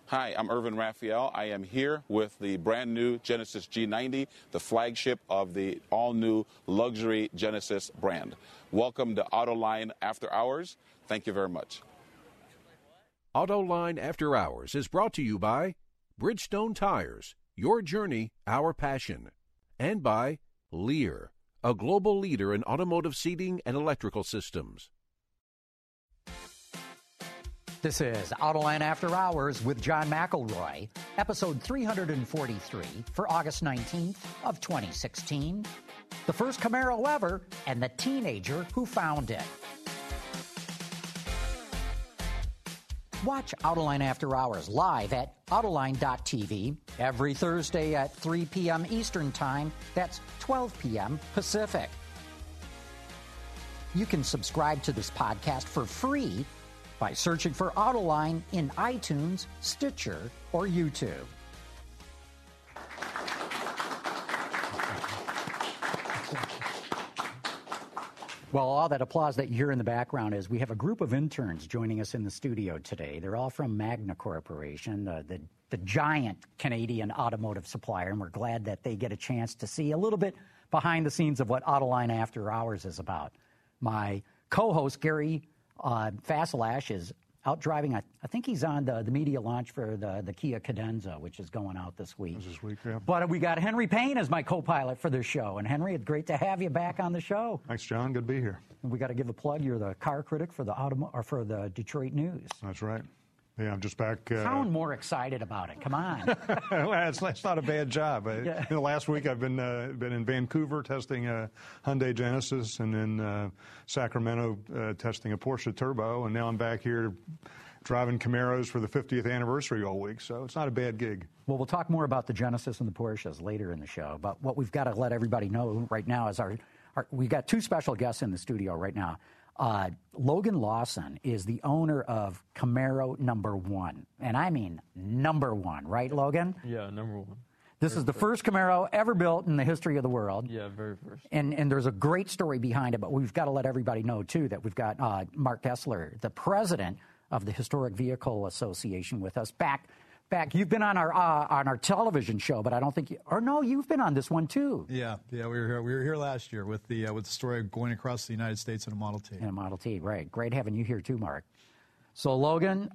Hi, I'm Irvin Raphael. I am here with the brand new Genesis G90, the flagship of the all-new luxury Genesis brand. Welcome to Autoline After Hours. Thank you very much. Autoline After Hours is brought to you by Bridgestone Tires, your journey, our passion, and by Lear, a global leader in automotive seating and electrical systems. This is Autoline After Hours with John McElroy, episode 343 for August 19th of 2016. The first Camaro ever and the teenager who found it. Watch Autoline After Hours live at Autoline.tv every Thursday at 3 p.m. Eastern Time. That's 12 p.m. Pacific. You can subscribe to this podcast for free by searching for Autoline in iTunes, Stitcher, or YouTube. Well, all that applause that you hear in the background is we have a group of interns joining us in the studio today. They're all from Magna Corporation, the giant Canadian automotive supplier, and we're glad that they get a chance to see a little bit behind the scenes of what Autoline After Hours is about. My co-host, Gary Faselash, is out driving. I think he's on the media launch for the Kia Cadenza, which is going out this week. Yeah. But we got Henry Payne as my co-pilot for this show. And Henry, it's great to have you back on the show. Thanks, John. Good to be here. And we got to give a plug. You're the car critic for the Detroit News. That's right. Yeah, I'm just back. Sound more excited about it. Come on. Well, it's not a bad job. Yeah. Last week I've been in Vancouver testing a Hyundai Genesis, and then Sacramento testing a Porsche Turbo, and now I'm back here driving Camaros for the 50th anniversary all week. So it's not a bad gig. Well, we'll talk more about the Genesis and the Porsches later in the show. But what we've got to let everybody know right now is we've got two special guests in the studio right now. Logan Lawson is the owner of Camaro number one. And I mean number one, right, Logan? Yeah, number one. This is the first Camaro ever built in the history of the world. Yeah, very first. And there's a great story behind it, but we've got to let everybody know, too, that we've got Mark Kessler, the president of the Historic Vehicle Association, with us. Back, you've been on our television show, but I don't think you've been on this one too. Yeah, we were here last year with the story of going across the United States in a Model T. In a Model T, right? Great having you here too, Mark. So Logan,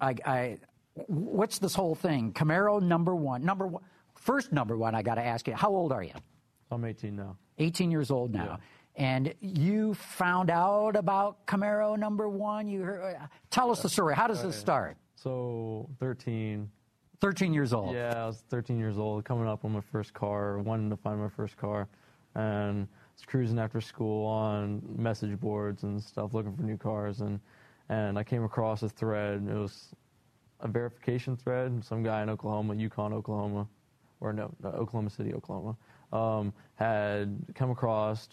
what's this whole thing? Camaro number one. First number one. I got to ask you, how old are you? I'm 18 now. 18 years old now. Yeah. And you found out about Camaro number one. Tell us the story. How does this start? So 13 years old. Yeah, I was 13 years old, coming up on my first car, wanting to find my first car, and was cruising after school on message boards and stuff, looking for new cars, and I came across a thread. It was a verification thread. Some guy in Oklahoma, Oklahoma City, Oklahoma, had come across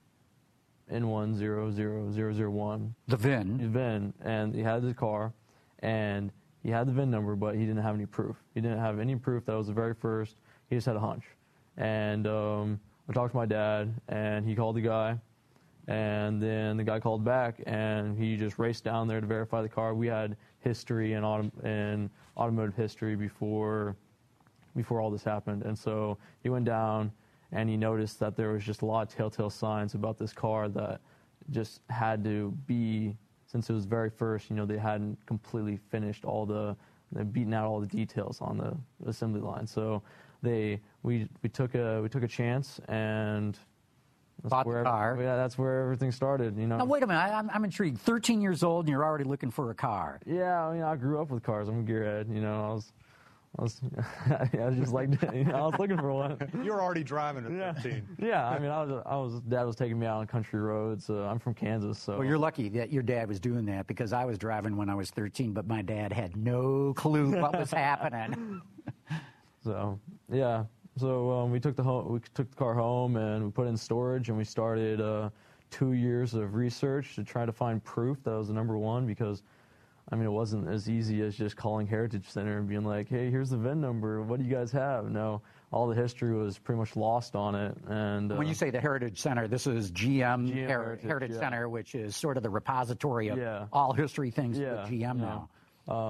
N100001. The VIN, and he had the car, and he had the VIN number, but he didn't have any proof. He didn't have any proof that was the very first. He just had a hunch. And I talked to my dad, and he called the guy, and then the guy called back, and he just raced down there to verify the car. We had history and automotive history before all this happened, and so he went down, and he noticed that there was just a lot of telltale signs about this car that just had to be. Since it was very first, they hadn't completely finished they'd beaten out all the details on the assembly line. So we took a chance, and bought the car. Yeah, that's where everything started. Now wait a minute, I'm intrigued. 13 years old, and you're already looking for a car. Yeah, I grew up with cars. I'm a gearhead. I was just like, I was looking for one. You were already driving at 13. Yeah, Dad was taking me out on country roads. I'm from Kansas, so. Well, you're lucky that your dad was doing that, because I was driving when I was 13, but my dad had no clue what was happening. So, yeah. So we took the car home, and we put it in storage, and we started 2 years of research to try to find proof that it was the number one, because it wasn't as easy as just calling Heritage Center and being like, hey, here's the VIN number. What do you guys have? No, all the history was pretty much lost on it. And when you say the Heritage Center, this is GM Heritage yeah. Center, which is sort of the repository of all history things with GM now.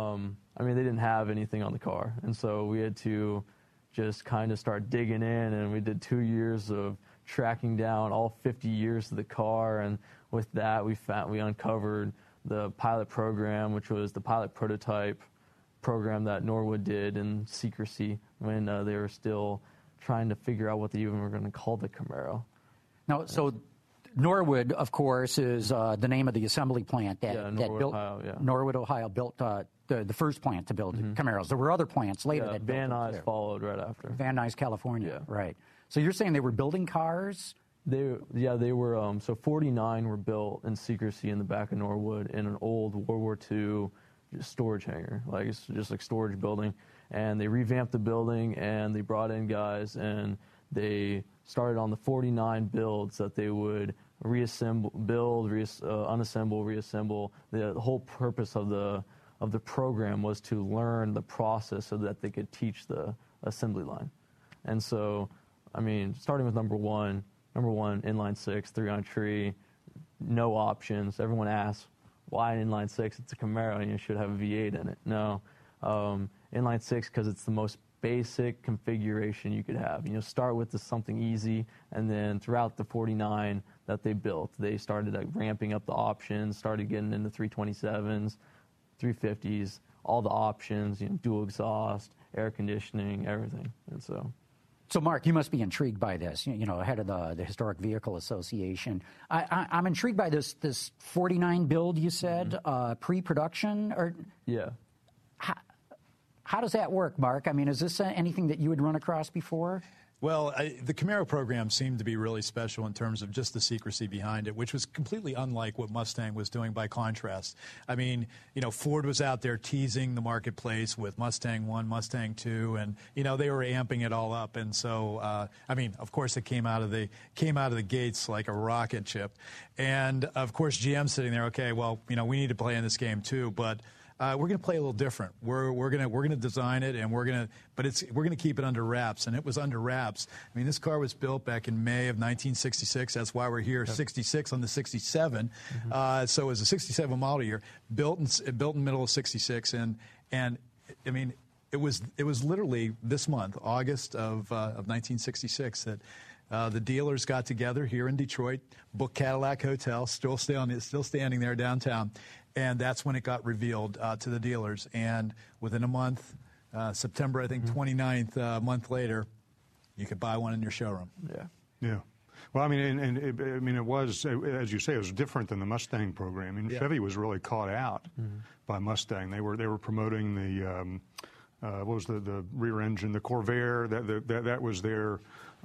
I mean, they didn't have anything on the car. And so we had to just kind of start digging in, and we did 2 years of tracking down all 50 years of the car. And with that, we uncovered the pilot program, which was the pilot prototype program that Norwood did in secrecy when they were still trying to figure out what they even were going to call the Camaro. Now, so Norwood, of course, is the name of the assembly plant that built. Ohio, Norwood, Ohio, built the first plant to build Camaros. There were other plants later that built Van Nuys followed right after. Van Nuys, California, right. So you're saying they were building cars? They were. So 49 were built in secrecy in the back of Norwood in an old World War II storage hangar, like it's just like storage building. And they revamped the building, and they brought in guys, and they started on the 49 builds that they would reassemble, unassemble, reassemble. The whole purpose of the program was to learn the process so that they could teach the assembly line. And so, I mean, starting with number one, inline six, 3-on-tree, no options. Everyone asks, why an inline six? It's a Camaro, and you should have a V8 in it. No, inline six because it's the most basic configuration you could have. You know, start with something easy, and then throughout the 49 that they built, they started ramping up the options, started getting into 327s, 350s, all the options, dual exhaust, air conditioning, everything. And so Mark, you must be intrigued by this, head of the Historic Vehicle Association. I'm intrigued by this 49 build you said, pre-production? Or yeah. How does that work, Mark? I mean, is this anything that you had run across before? Well, the Camaro program seemed to be really special in terms of just the secrecy behind it, which was completely unlike what Mustang was doing by contrast. I mean, Ford was out there teasing the marketplace with Mustang 1, Mustang 2, and, they were amping it all up. And so, I mean, of course, it came out of the gates like a rocket ship. And, of course, GM's sitting there, okay, well, we need to play in this game too, but we're going to play a little different. We're going to design it, and we're going to keep it under wraps. And it was under wraps. I mean, this car was built back in May of 1966. That's why we're here. 66 on the 67. So it was a 67 model year, built in the middle of 66, and I mean, it was literally this month, August of 1966, that the dealers got together here in Detroit, booked Cadillac Hotel, still standing there downtown. And that's when it got revealed to the dealers. And within a month, September, I think, 29th, a month later, you could buy one in your showroom. Yeah. Yeah. Well, I mean, it was, as you say, it was different than the Mustang program. I mean, Chevy was really caught out by Mustang. They were promoting the what was the rear engine, the Corvair. That was their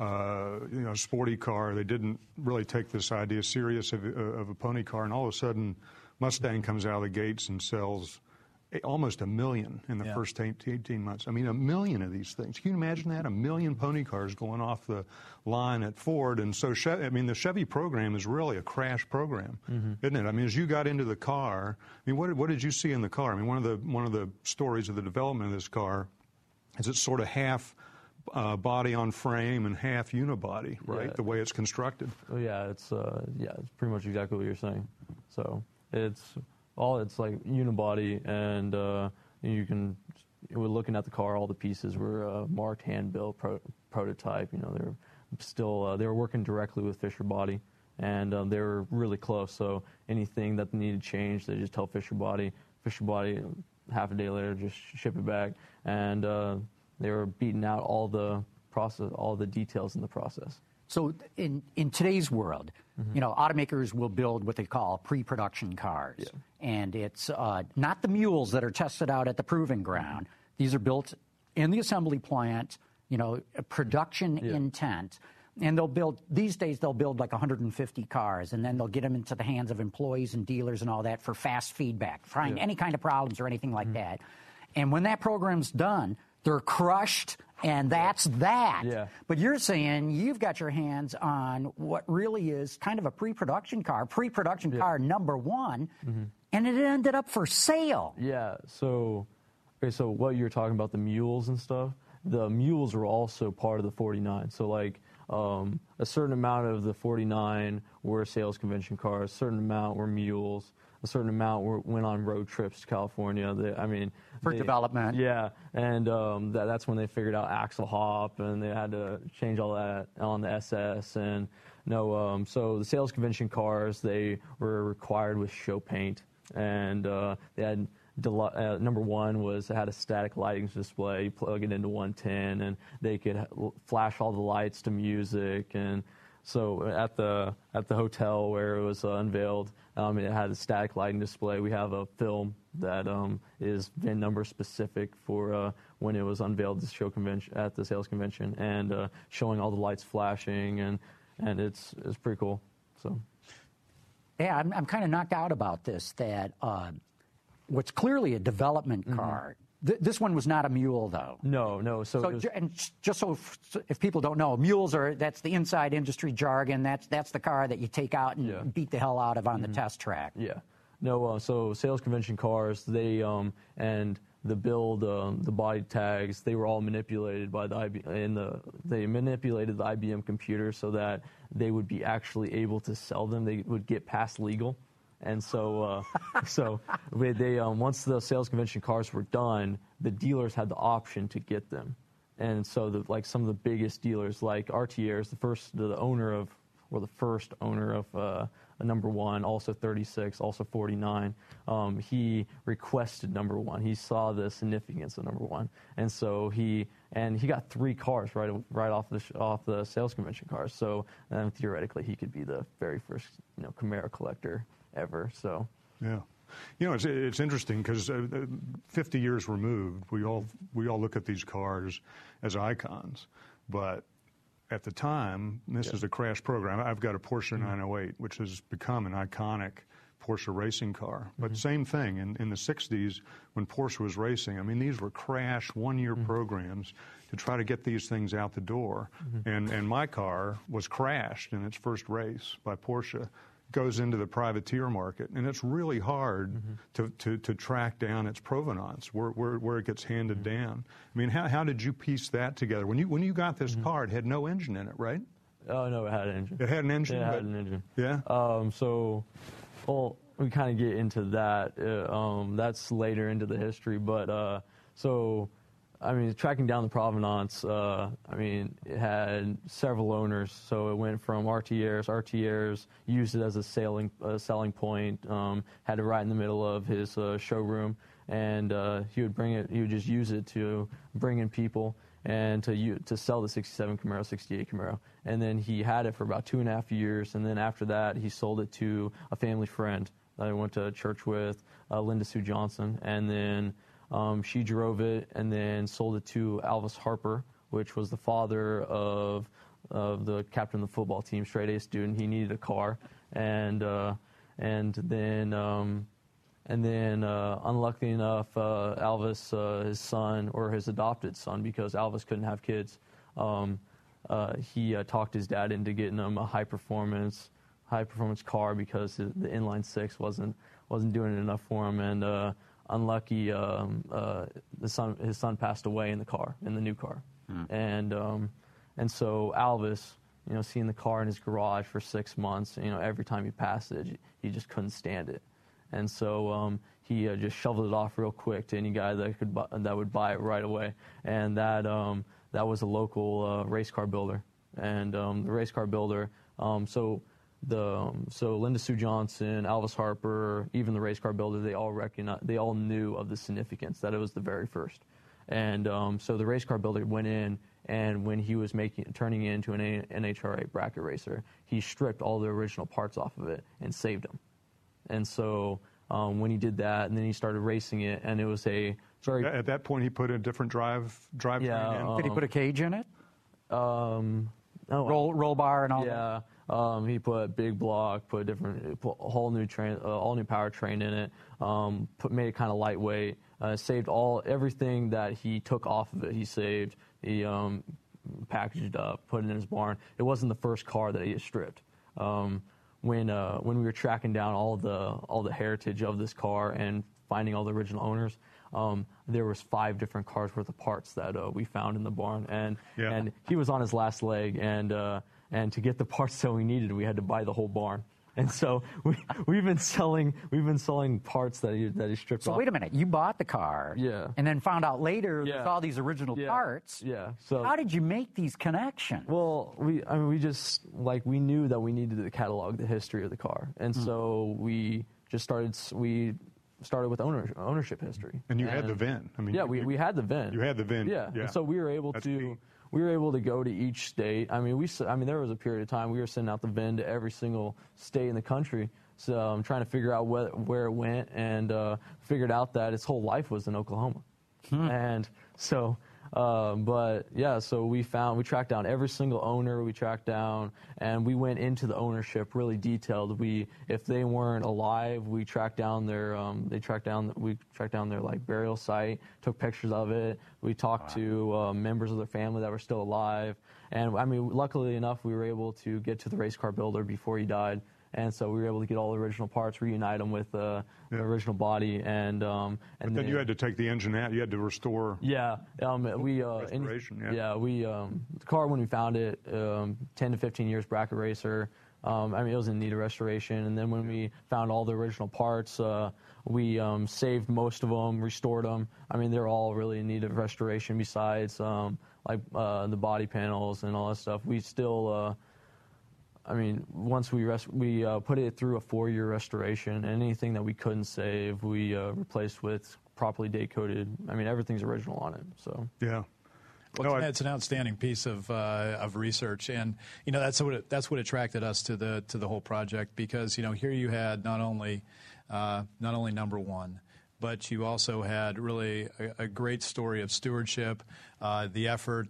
sporty car. They didn't really take this idea serious of a pony car, and all of a sudden, Mustang comes out of the gates and sells almost 1 million in the first 18 months. I mean, 1 million of these things. Can you imagine that? 1 million pony cars going off the line at Ford. And so, the Chevy program is really a crash program, isn't it? I mean, as you got into the car, I mean, what did you see in the car? I mean, one of the stories of the development of this car is it's sort of half body on frame and half unibody, right? Yeah. The way it's constructed. Oh, yeah, it's pretty much exactly what you're saying. So it's like unibody, and we're looking at the car. All the pieces were marked, hand built, prototype. They were working directly with Fisher Body, and they were really close. So anything that needed change, they just tell Fisher Body. Fisher Body, half a day later, just ship it back, and they were beating out all the process, all the details in the process. So in today's world, automakers will build what they call pre-production cars. Yeah. And it's not the mules that are tested out at the proving ground. These are built in the assembly plant, production intent. And these days they'll build like 150 cars, and then they'll get them into the hands of employees and dealers and all that for fast feedback, find any kind of problems or anything like that. And when that program's done, they're crushed, and that's that. Yeah. But you're saying you've got your hands on what really is kind of a pre-production car car number one, and it ended up for sale. Yeah. So what you're talking about, the mules and stuff, the mules were also part of the 49. So like a certain amount of the 49 were sales convention cars, a certain amount were mules. a certain amount went on road trips to California. For development. Yeah, and that's when they figured out axle hop, and they had to change all that on the SS. And so the sales convention cars, they were required with show paint, and they had number one was it had a static lighting display. You plug it into 110, and they could flash all the lights to music. And so at the hotel where it was unveiled, it had a static lighting display. We have a film that is VIN number specific for when it was unveiled at the sales convention, and showing all the lights flashing, and it's pretty cool. So, yeah, I'm kind of knocked out about this. That what's clearly a development car. This one was not a mule, though. No. So and just so if people don't know, mules that's the inside industry jargon. That's the car that you take out and beat the hell out of on the test track. Yeah. No. So sales convention cars, they and the build, the body tags, they were all manipulated by the IBM. They manipulated the IBM computer so that they would be actually able to sell them. They would get past legal. And so, once the sales convention cars were done, the dealers had the option to get them. And so, some of the biggest dealers, like RTR's, the first owner of a number one, also 36, also 49, he requested number one. He saw the significance of number one, and so he got 3 cars right off the sales convention cars. So theoretically, he could be the very first Camaro collector ever. So yeah, it's interesting because 50 years removed, we all look at these cars as icons, but at the time, this is a crash program. I've got a Porsche 908, which has become an iconic Porsche racing car. But same thing in the 60s when Porsche was racing. I mean, these were crash one-year programs to try to get these things out the door. And my car was crashed in its first race by Porsche. Goes into the privateer market, and it's really hard to track down its provenance, where it gets handed down. I mean, how did you piece that together? When you got this car, it had no engine in it, right? Oh, no, it had an engine. It had an engine? Yeah, it had an engine. Yeah? We kind of get into that. That's later into the history, but tracking down the provenance, it had several owners. So it went from RTR's used it as a selling point, had it right in the middle of his showroom, and he would just use it to bring in people and to sell the 67 Camaro, 68 Camaro. And then he had it for about 2.5 years, and then after that, he sold it to a family friend that I went to church with, Linda Sue Johnson, and then she drove it and then sold it to Alvis Harper, which was the father of the captain of the football team, straight A student. He needed a car, and then unlucky enough, Alvis, his son, or his adopted son, because Alvis couldn't have kids, he talked his dad into getting him a high performance car because the inline 6 wasn't doing enough for him, and unlucky, his son passed away in the new car, and so Alvis, seeing the car in his garage for 6 months, every time he passed it, he just couldn't stand it, and so he just shoveled it off real quick to any guy that would buy it right away, and that was a local race car builder, and the race car builder, so Linda Sue Johnson, Alvis Harper, even the race car builder, they all knew of the significance that it was the very first, and so the race car builder went in, and when he was turning it into an NHRA bracket racer, he stripped all the original parts off of it and saved them, and so when he did that, and then he started racing it, and it was at that point he put a different drivetrain in. Did he put a cage in it? Roll bar and all that. He put big block, put a whole new all new powertrain in it. Made it kind of lightweight. Saved everything that he took off of it. He saved. He packaged it up, put it in his barn. It wasn't the first car that he had stripped. When we were tracking down all the heritage of this car and finding all the original owners, there was 5 different cars worth of parts that we found in the barn, and he was on his last leg, and to get the parts that we needed, we had to buy the whole barn. And so we've been selling parts that he stripped off. So wait a minute, you bought the car, Yeah. and then found out later Yeah. there's all these original Yeah. parts. Yeah. So how did you make these connections? Well, we just we knew that we needed to catalog the history of the car, and so we started with ownership history. And you had the VIN. I mean, yeah, we had the VIN. You had the VIN. Yeah. Yeah. And so we were able to go to each state. I mean, there was a period of time we were sending out the VIN to every single state in the country. So I'm trying to figure out where it went, and figured out that its whole life was in Oklahoma. And so, but yeah, so we tracked down every single owner. We tracked down, and we went into the ownership really detailed. If they weren't alive, we tracked down their burial site, took pictures of it. We talked to members of their family that were still alive, and I mean, luckily enough, we were able to get to the race car builder before he died. And so we were able to get all the original parts, reunite them with the original body, and then you had to take the engine out. You had to restore. Yeah, restoration. The car, when we found it, 10 to 15 years bracket racer. I mean, it was in need of restoration. And then when we found all the original parts, we saved most of them, restored them. I mean, they're all really in need of restoration. Besides the body panels and all that stuff, we still. I mean, once we put it through a 4-year restoration, and anything that we couldn't save, we replaced with properly date-coded. I mean, everything's original on it. So yeah. Well, it's an outstanding piece of research, and that's what attracted us to the whole project, because here you had not only number one, but you also had really a great story of stewardship, the effort,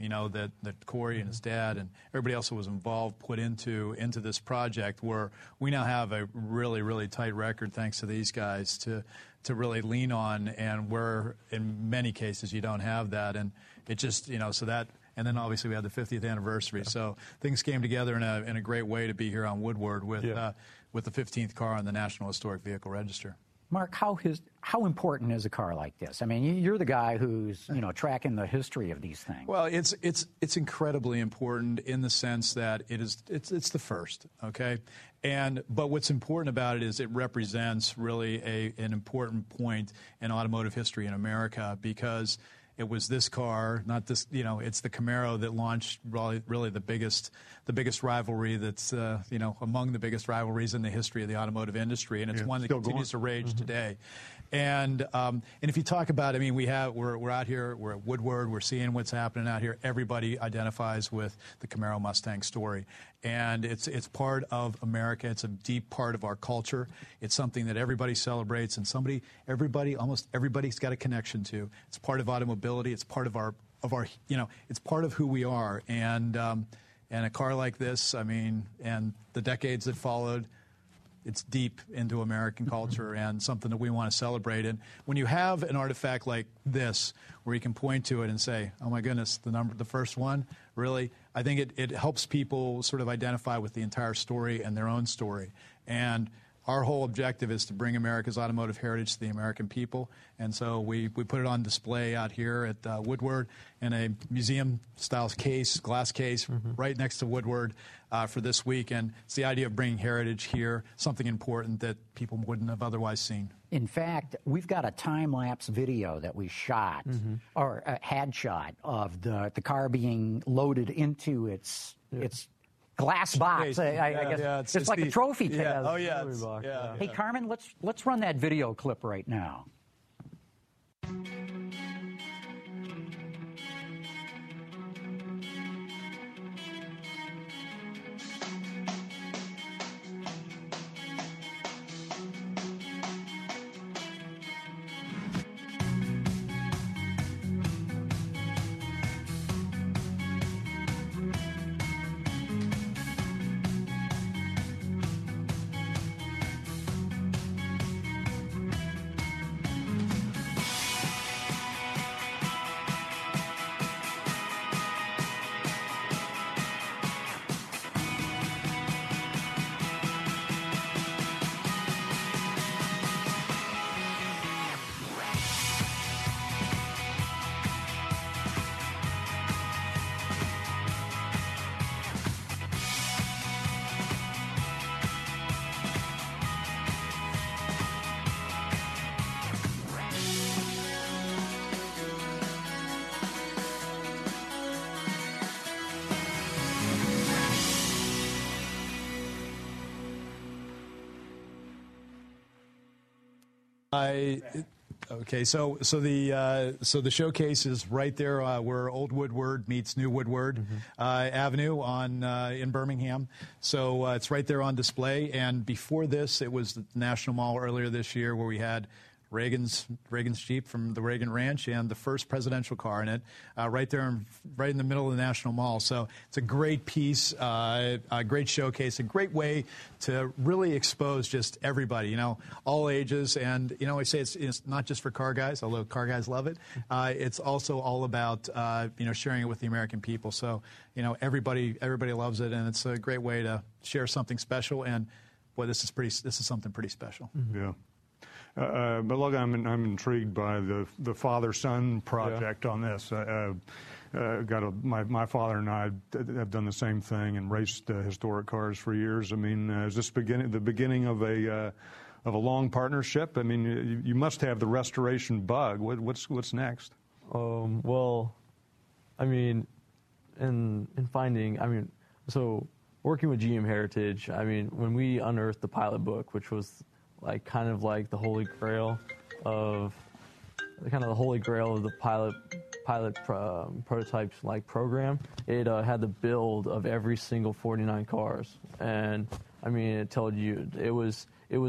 that Corey and his dad and everybody else who was involved put into this project, where we now have a really, really tight record thanks to these guys to really lean on, and where in many cases you don't have that, and it just so that. And then obviously we had the 50th anniversary, so things came together in a great way to be here on Woodward with the 15th car on the National Historic Vehicle Register. Mark, how important is a car like this? I mean, you're the guy who's tracking the history of these things. Well, it's incredibly important in the sense that it's the first, okay? But what's important about it is it represents really an important point in automotive history in America, because it was this car, not this. It's the Camaro that launched really the biggest rivalry that's among the biggest rivalries in the history of the automotive industry, and it's one that continues to rage today. And if you talk about, I mean, we're out here, we're at Woodward, we're seeing what's happening out here. Everybody identifies with the Camaro Mustang story, and it's part of America. It's a deep part of our culture. It's something that everybody celebrates, and almost everybody's got a connection to. It's part of automobility. It's part of our it's part of who we are. And a car like this, I mean, and the decades that followed, it's deep into American culture and something that we want to celebrate. And when you have an artifact like this, where you can point to it and say, "Oh my goodness, the first one," really, I think it helps people sort of identify with the entire story and their own story. And our whole objective is to bring America's automotive heritage to the American people, and so we put it on display out here at Woodward in a museum-style glass case, right next to Woodward for this week. And it's the idea of bringing heritage here, something important that people wouldn't have otherwise seen. In fact, we've got a time-lapse video that we shot, or had shot, of the car being loaded into its glass box. I guess it's like a trophy case. Yeah. Oh yeah. Hey, Carmen, let's run that video clip right now. Okay, so the showcase is right there where Old Woodward meets New Woodward Avenue in Birmingham. So it's right there on display. And before this, it was the National Mall earlier this year where we had Reagan's Jeep from the Reagan Ranch and the first presidential car in it, right there, right in the middle of the National Mall. So it's a great piece, a great showcase, a great way to really expose just everybody, all ages. And, I say it's not just for car guys, although car guys love it. It's also all about, sharing it with the American people. So, everybody loves it, and it's a great way to share something special. And, boy, this is something pretty special. Mm-hmm. Yeah. But look, I'm intrigued by the father-son project on this. My father and I have done the same thing and raced historic cars for years. I mean, is this the beginning of a long partnership? I mean, you must have the restoration bug. What's next? Well, I mean, so working with GM Heritage, I mean, when we unearthed the pilot book, which was kind of like the holy grail of the pilot prototypes program. It had the build of every single 49 cars, and I mean it told you it was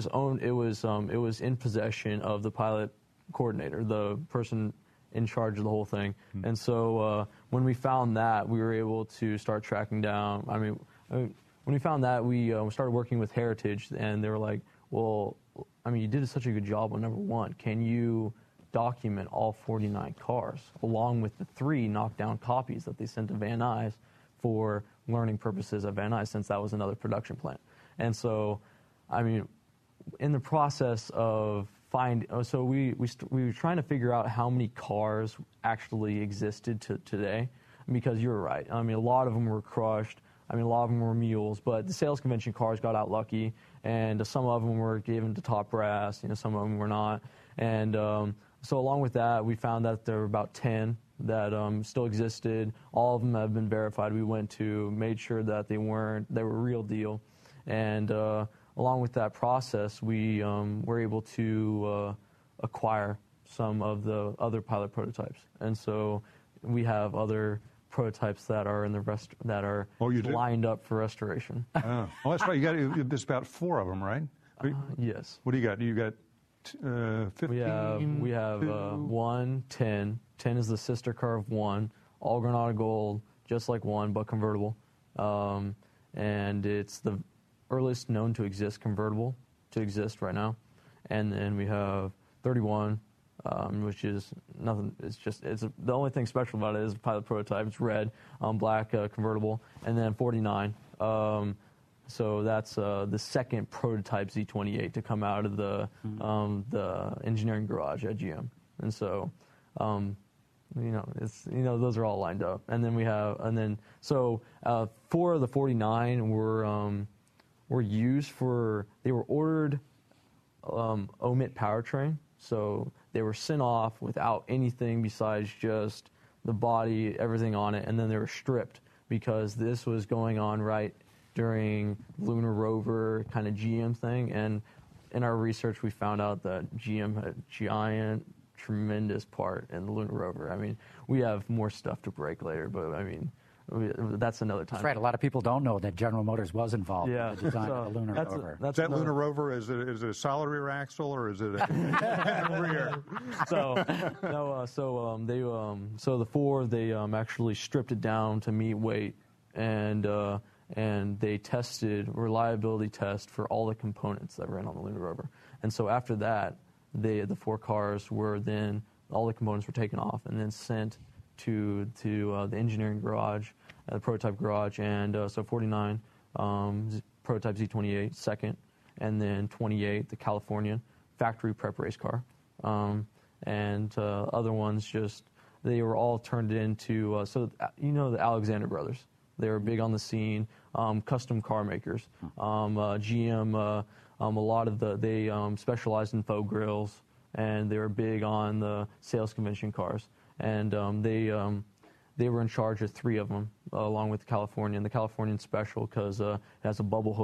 in possession of the pilot coordinator, the person in charge of the whole thing. Mm-hmm. And so when we found that, we were able to start tracking down. I mean, when we found that, we started working with Heritage, and they were like, well, I mean, you did such a good job on number one. Can you document all 49 cars along with the 3 knockdown copies that they sent to Van Nuys for learning purposes at Van Nuys, since that was another production plant? And so, I mean, in the process of so we were trying to figure out how many cars actually existed today, because you're right. I mean, a lot of them were crushed. I mean, a lot of them were mules, but the sales convention cars got out lucky, and some of them were given to Top Brass, some of them were not. And so along with that, we found that there were about 10 that still existed. All of them have been verified. We made sure that they were real deal. And along with that process, we were able to acquire some of the other pilot prototypes. And so we have other prototypes that are lined up for restoration. Oh, well, that's right. There's about 4 of them, right? Yes. What do you got? You got 15? We have 1, 10. 10 is the sister car of 1, all Granada Gold, just like 1, but convertible. And it's the earliest known to exist convertible to exist right now. And then we have 31. Which is nothing. It's the only thing special about it is the pilot prototype. It's red, black, convertible, and then 49. So that's the second prototype Z28 to come out of the engineering garage at GM. And so, those are all lined up. And then we have, 4 of the 49 were used for. They were ordered omit powertrain. So they were sent off without anything besides just the body, everything on it, and then they were stripped because this was going on right during Lunar Rover kind of GM thing. And in our research, we found out that GM had a giant, tremendous part in the Lunar Rover. I mean, we have more stuff to break later, but I mean, that's another time. That's right. A lot of people don't know that General Motors was involved in the design of the Lunar Rover. Is that Lunar Rover, is it a solid rear axle or is it a rear? So the 4 they actually stripped it down to meet weight, and they tested reliability test for all the components that ran on the Lunar Rover. And so after that, the 4 cars were then all the components were taken off and then sent to the engineering garage, the prototype garage, and so 49 prototype Z28 second, and then 28 the Californian factory prep race car, and other ones they were all turned into the Alexander brothers. They were big on the scene, custom car makers. GM, a lot of they specialized in faux grills, and they were big on the sales convention cars. And they were in charge of 3 of them, along with the Californian. The Californian special because it has a bubble hood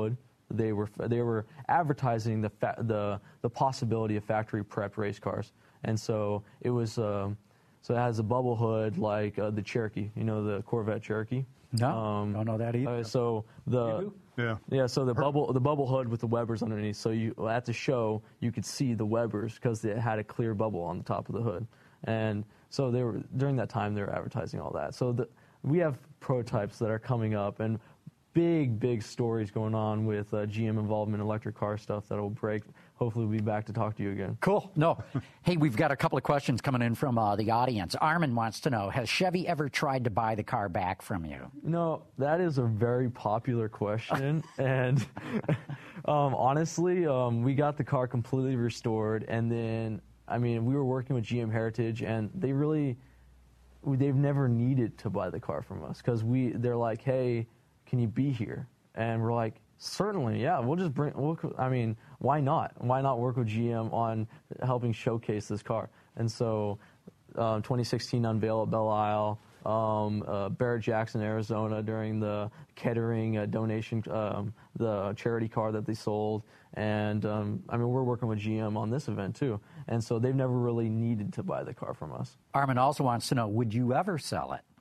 they were advertising the possibility of factory prep race cars, and so it was so it has a bubble hood like the Cherokee, the Corvette Cherokee. No, don't know that either. So so the bubble hood with the Webers underneath. So at the show you could see the Webers because it had a clear bubble on the top of the hood, and so during that time they were advertising all that. So we have prototypes that are coming up and big stories going on with GM involvement in electric car stuff that will break. Hopefully we'll be back to talk to you again. Cool. No. Hey, we've got a couple of questions coming in from the audience. Armin wants to know, has Chevy ever tried to buy the car back from you? That is a very popular question. And honestly, we got the car completely restored. And then, we were working with GM Heritage, and they've never needed to buy the car from us because they're like, hey, can you be here? And we're like, certainly, yeah. We'll just why not? Why not work with GM on helping showcase this car? And so, 2016 unveil at Belle Isle, Barrett-Jackson, Arizona, during the Kettering donation, the charity car that they sold, and we're working with GM on this event too. And so they've never really needed to buy the car from us. Armin also wants to know, would you ever sell it?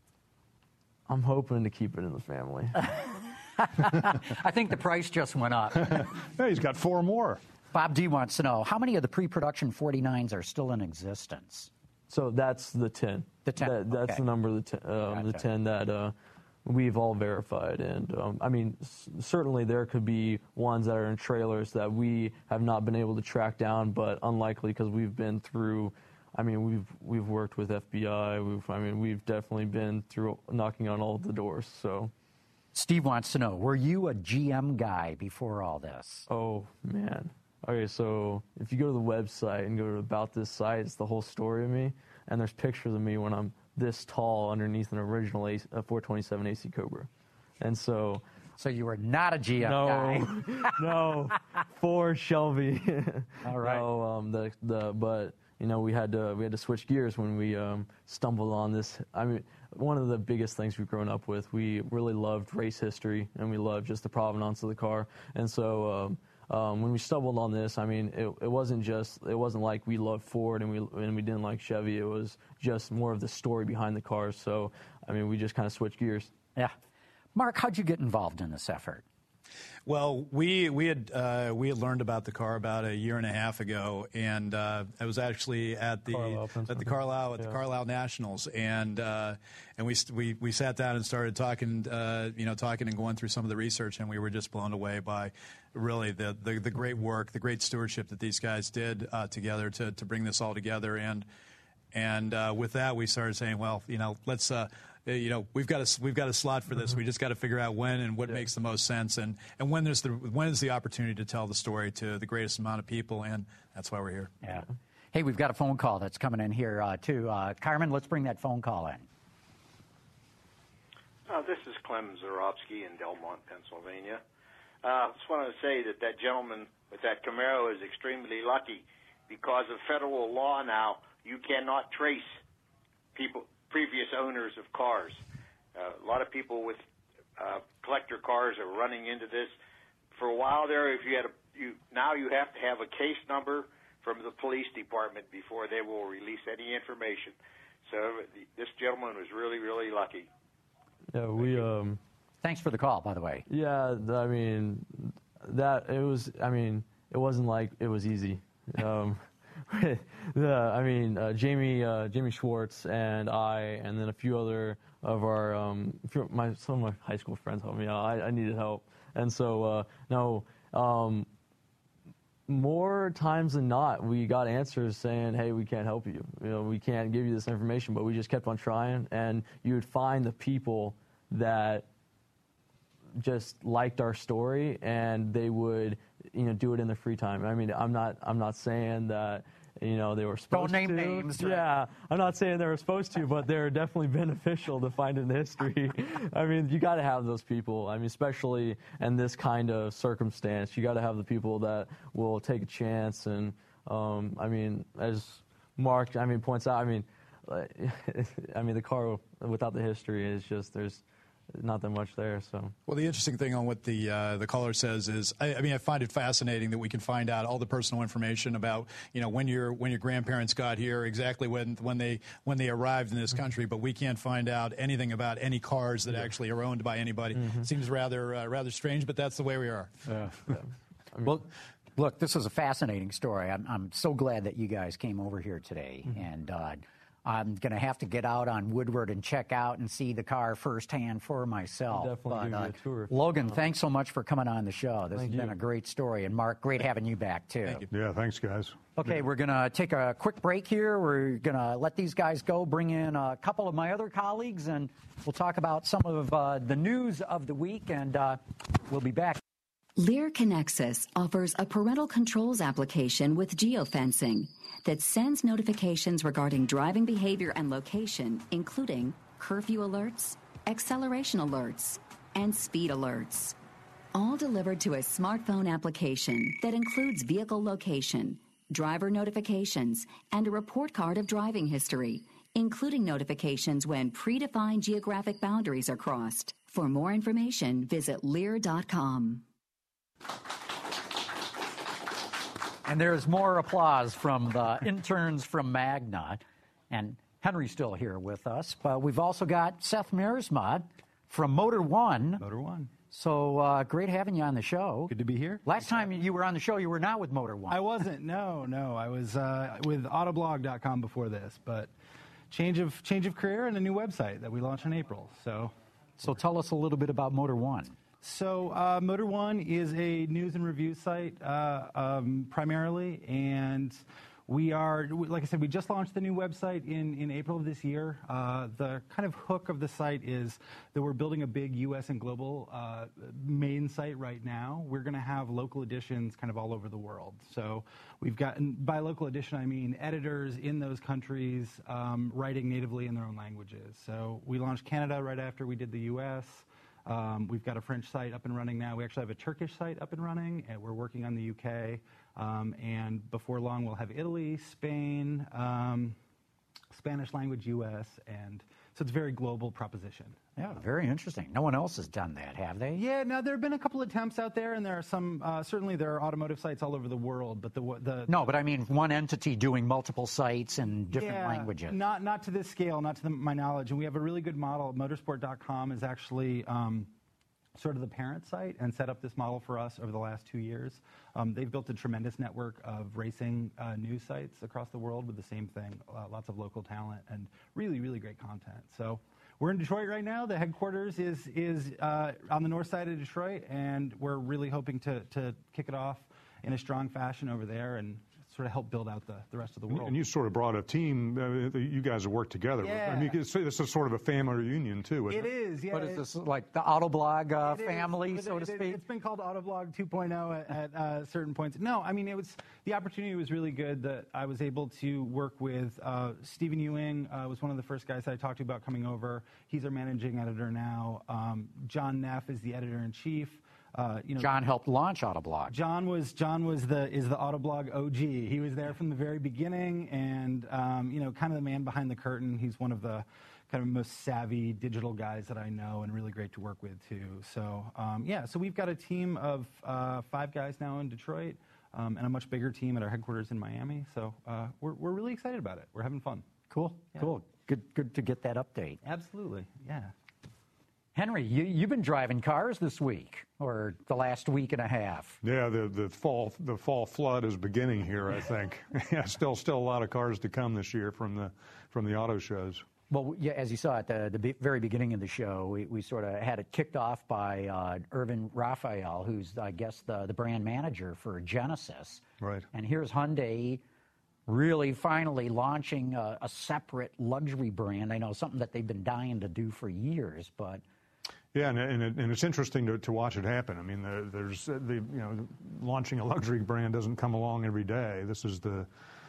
I'm hoping to keep it in the family. I think the price just went up. Hey, he's got 4 more. Bob D wants to know, how many of the pre-production 49s are still in existence? So that's the 10. The 10. That's the number of the 10 that we've all verified. And certainly there could be ones that are in trailers that we have not been able to track down, but unlikely because we've been through. We've worked with FBI. We've definitely been through knocking on all of the doors. So, Steve wants to know, were you a GM guy before all this? Oh man. Okay, so if you go to the website and go to About This Site, it's the whole story of me, and there's pictures of me when I'm this tall underneath an original 427 AC Cobra, and so. So you were not a GM guy. No, for Shelby. All right. No, but. We had to switch gears when we stumbled on this. One of the biggest things we've grown up with, we really loved race history, and we loved just the provenance of the car. And so when we stumbled on this, it wasn't like we loved Ford and we didn't like Chevy. It was just more of the story behind the cars. So, we just kind of switched gears. Yeah. Mark, how'd you get involved in this effort? Well, we had learned about the car about a year and a half ago, and I was actually at the Carlisle Nationals, and we sat down and started talking and going through some of the research, and we were just blown away by really the great work, the great stewardship that these guys did together to bring this all together, and with that we started saying, well, let's. We've got a slot for this. We just got to figure out when and what makes the most sense, and when is the opportunity to tell the story to the greatest amount of people, and that's why we're here. Yeah. Hey, we've got a phone call that's coming in here too. Carmen, let's bring that phone call in. This is Clem Zarofsky in Delmont, Pennsylvania. I just wanted to say that gentleman with that Camaro is extremely lucky because of federal law now. You cannot trace previous owners of cars. A lot of people with collector cars are running into this. For a while there, now you have to have a case number from the police department before they will release any information. So this gentleman was really, really lucky. Yeah, Thanks for the call, by the way. Yeah, it wasn't like it was easy. Jamie Schwartz and I, and then a few other of our some of my high school friends helped me out. I needed help, and so more times than not, we got answers saying, "Hey, we can't help you. We can't give you this information." But we just kept on trying, and you would find the people that just liked our story, and they would, do it in their free time. I'm not saying that, they were supposed to. Don't name names. Right? Yeah, I'm not saying they were supposed to, but they're definitely beneficial to find in history. You got to have those people. especially in this kind of circumstance, you got to have the people that will take a chance. And as Mark, points out, the car without the history is just not that much there. So, well, the interesting thing on what the caller says is, I mean, I find it fascinating that we can find out all the personal information about, you know, when your grandparents got here, exactly when they arrived in this country, but we can't find out anything about any cars that actually are owned by anybody. Seems rather strange, but that's the way we are. Well, look, this is a fascinating story. I'm so glad that you guys came over here today, and I'm going to have to get out on Woodward and check out and see the car firsthand for myself. We'll definitely give you a tour. Logan, thanks so much for coming on the show. This has been a great story. And Mark, great having you back, too. Thank you. Yeah, thanks, guys. Okay, we're going to take a quick break here. We're going to let these guys go, bring in a couple of my other colleagues, and we'll talk about some of the news of the week, and we'll be back. Lear Connexus offers a parental controls application with geofencing that sends notifications regarding driving behavior and location, including curfew alerts, acceleration alerts, and speed alerts. All delivered to a smartphone application that includes vehicle location, driver notifications, and a report card of driving history, including notifications when predefined geographic boundaries are crossed. For more information, visit Lear.com. And there's more applause from the interns from Magna. And Henry's still here with us. But we've also got Seth Mearsma from Motor One. Motor One. So great having you on the show. Good to be here. Last time you were on the show, you were not with Motor One. I wasn't. No. I was with Autoblog.com before this. But change of career and a new website that we launched in April. So tell us a little bit about Motor One. So Motor One is a news and review site primarily, and we are, like I said, we just launched the new website in April of this year. The kind of hook of the site is that we're building a big U.S. and global main site right now. We're going to have local editions kind of all over the world. So we've got, and by local edition, I mean editors in those countries writing natively in their own languages. So we launched Canada right after we did the U.S., we've got a French site up and running now. We actually have a Turkish site up and running, and we're working on the UK. And before long, we'll have Italy, Spain, Spanish language US, and so it's a very global proposition. Yeah, very interesting. No one else has done that, have they? Yeah, now there have been a couple attempts out there, and there are some. Certainly, there are automotive sites all over the world, but no, but I mean one entity doing multiple sites in different languages. Not to this scale, not to my knowledge. And we have a really good model. Motorsport.com is actually sort of the parent site and set up this model for us over the last 2 years. They've built a tremendous network of racing news sites across the world with the same thing, lots of local talent and really, really great content. So we're in Detroit right now. The headquarters is on the north side of Detroit, and we're really hoping to kick it off in a strong fashion over there and sort of help build out the rest of the world. And you sort of brought a team. You guys have worked together. Yeah. I mean, you could say this is sort of a family reunion, too, isn't it? It is, yeah. What is this, like the Autoblog family, so to speak? It's been called Autoblog 2.0 at certain points. No, I mean, the opportunity was really good that I was able to work with Stephen Ewing was one of the first guys that I talked to about coming over. He's our managing editor now. John Neff is the editor-in-chief. John helped launch Autoblog. John is the Autoblog OG. He was there from the very beginning, and kind of the man behind the curtain. He's one of the kind of most savvy digital guys that I know, and really great to work with too. So so we've got a team of 5 guys now in Detroit, and a much bigger team at our headquarters in Miami. So we're really excited about it. We're having fun. Cool. Good to get that update. Absolutely, yeah. Henry, you've been driving cars this week, or the last week and a half. Yeah, the fall flood is beginning here, I think. Yeah, still a lot of cars to come this year from the auto shows. Well, yeah, as you saw at the very beginning of the show, we sort of had it kicked off by Irvin Raphael, who's, I guess, the brand manager for Genesis. Right. And here's Hyundai really finally launching a separate luxury brand. I know something that they've been dying to do for years, but... Yeah, and it's interesting to watch it happen. I mean, launching a luxury brand doesn't come along every day. This is the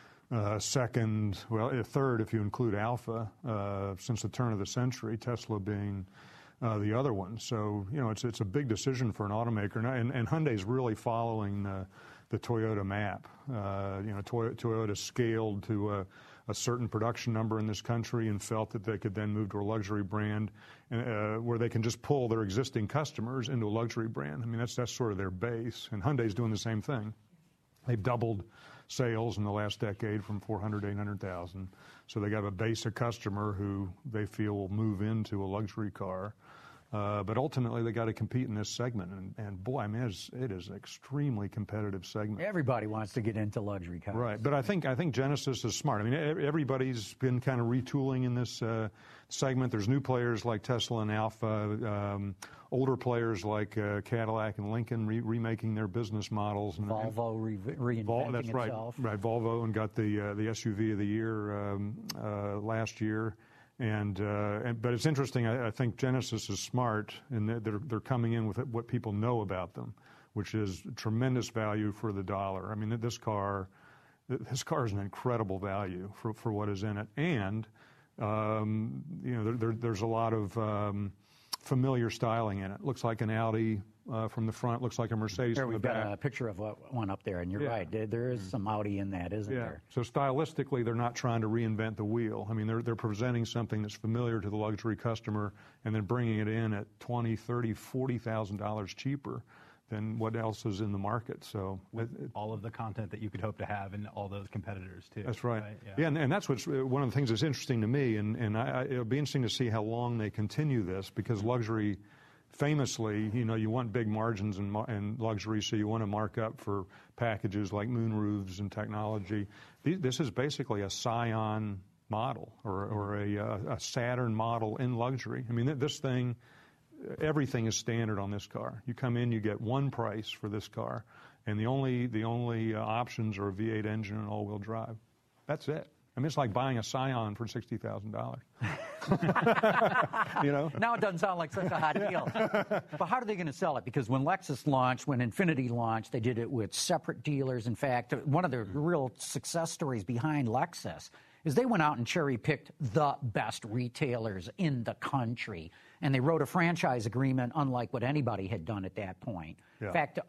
third if you include Alpha since the turn of the century. Tesla being the other one. So it's a big decision for an automaker, and Hyundai's really following the Toyota map. Toyota scaled to a certain production number in this country and felt that they could then move to a luxury brand where they can just pull their existing customers into a luxury brand. I mean, that's sort of their base. And Hyundai's doing the same thing. They've doubled sales in the last decade from 400 to 800,000. So they got a base of customer who they feel will move into a luxury car. But ultimately, they got to compete in this segment, and boy, I mean, it is an extremely competitive segment. Everybody wants to get into luxury cars, right? But I think Genesis is smart. I mean, everybody's been kind of retooling in this segment. There's new players like Tesla and Alpha, older players like Cadillac and Lincoln remaking their business models. And Volvo reinventing that's itself. Right. Volvo and got the SUV of the year last year. But it's interesting. I think Genesis is smart in that they're coming in with what people know about them, which is tremendous value for the dollar. I mean, this car is an incredible value for what is in it, and there's a lot of familiar styling in it. Looks like an Audi from the front, looks like a Mercedes Here from the we've back. got a picture of one up there, and you're right. There is some Audi in that, isn't there? So stylistically, they're not trying to reinvent the wheel. I mean, they're presenting something that's familiar to the luxury customer and then bringing it in at $20,000, $30,000, $40,000 cheaper than what else is in the market. So all of the content that you could hope to have in all those competitors too. That's right. Yeah, and that's what's one of the things that's interesting to me, and it'll be interesting to see how long they continue this, because luxury, famously, you want big margins in luxury, so you want to mark up for packages like moonroofs and technology. This is basically a Scion model or a Saturn model in luxury. I mean, this thing, everything is standard on this car. You come in, you get one price for this car, and the only options are a V8 engine and all-wheel drive. That's it. I mean, it's like buying a Scion for $60,000. Now it doesn't sound like such a hot deal. But how are they going to sell it? Because when Lexus launched, when Infiniti launched, they did it with separate dealers. In fact, one of the real success stories behind Lexus is they went out and cherry-picked the best retailers in the country, and they wrote a franchise agreement unlike what anybody had done at that point. Yeah. In fact,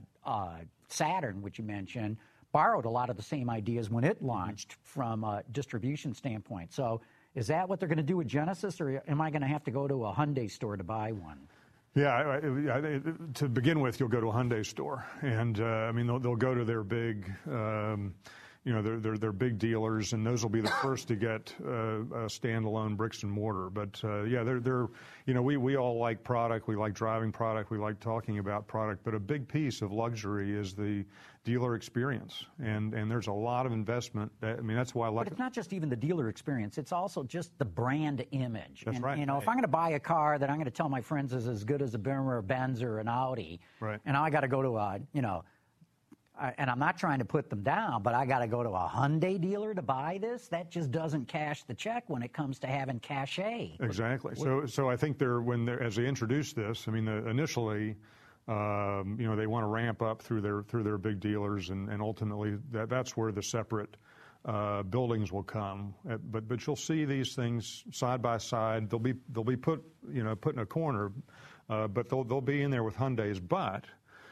Saturn, which you mentioned, borrowed a lot of the same ideas when it launched from a distribution standpoint. So is that what they're going to do with Genesis, or am I going to have to go to a Hyundai store to buy one? Yeah, to begin with, you'll go to a Hyundai store, and I mean they'll go to their big, they're big dealers, and those will be the first to get a standalone bricks and mortar. But we all like product, we like driving product, we like talking about product. But a big piece of luxury is the dealer experience, and there's a lot of investment. That's why. But it's not just even the dealer experience; it's also just the brand image. That's right. If I'm going to buy a car that I'm going to tell my friends is as good as a Beamer or Benz or an Audi, right, and I got to go to and I'm not trying to put them down, but I got to go to a Hyundai dealer to buy this. That just doesn't cash the check when it comes to having cachet. Exactly. So I think as they introduced this, initially, they want to ramp up through their big dealers, and ultimately that's where the separate buildings will come. But you'll see these things side by side. They'll be put in a corner, but they'll be in there with Hyundais, but.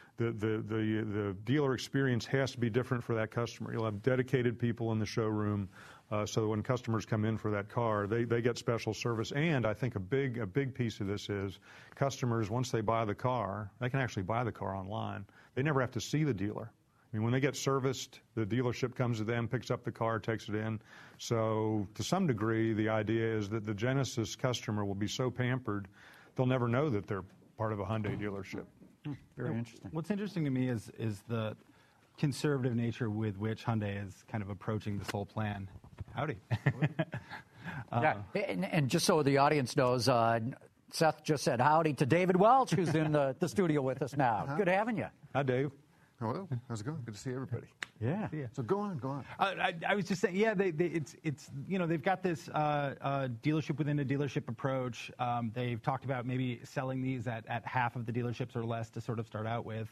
The dealer experience has to be different for that customer. You'll have dedicated people in the showroom, so that when customers come in for that car, they get special service. And I think a big piece of this is customers, once they buy the car, they can actually buy the car online. They never have to see the dealer. I mean, when they get serviced, the dealership comes to them, picks up the car, takes it in. So to some degree, the idea is that the Genesis customer will be so pampered, they'll never know that they're part of a Hyundai dealership. Very interesting. What's interesting to me is the conservative nature with which Hyundai is kind of approaching this whole plan. Howdy. Yeah, and just so the audience knows, Seth just said howdy to David Welch, who's in the studio with us now. Good having you. Hi, Dave. Hello. How's it going? Good to see everybody. Yeah. So go on. I was just saying, yeah, they've got this dealership within a dealership approach. They've talked about maybe selling these at half of the dealerships or less to sort of start out with.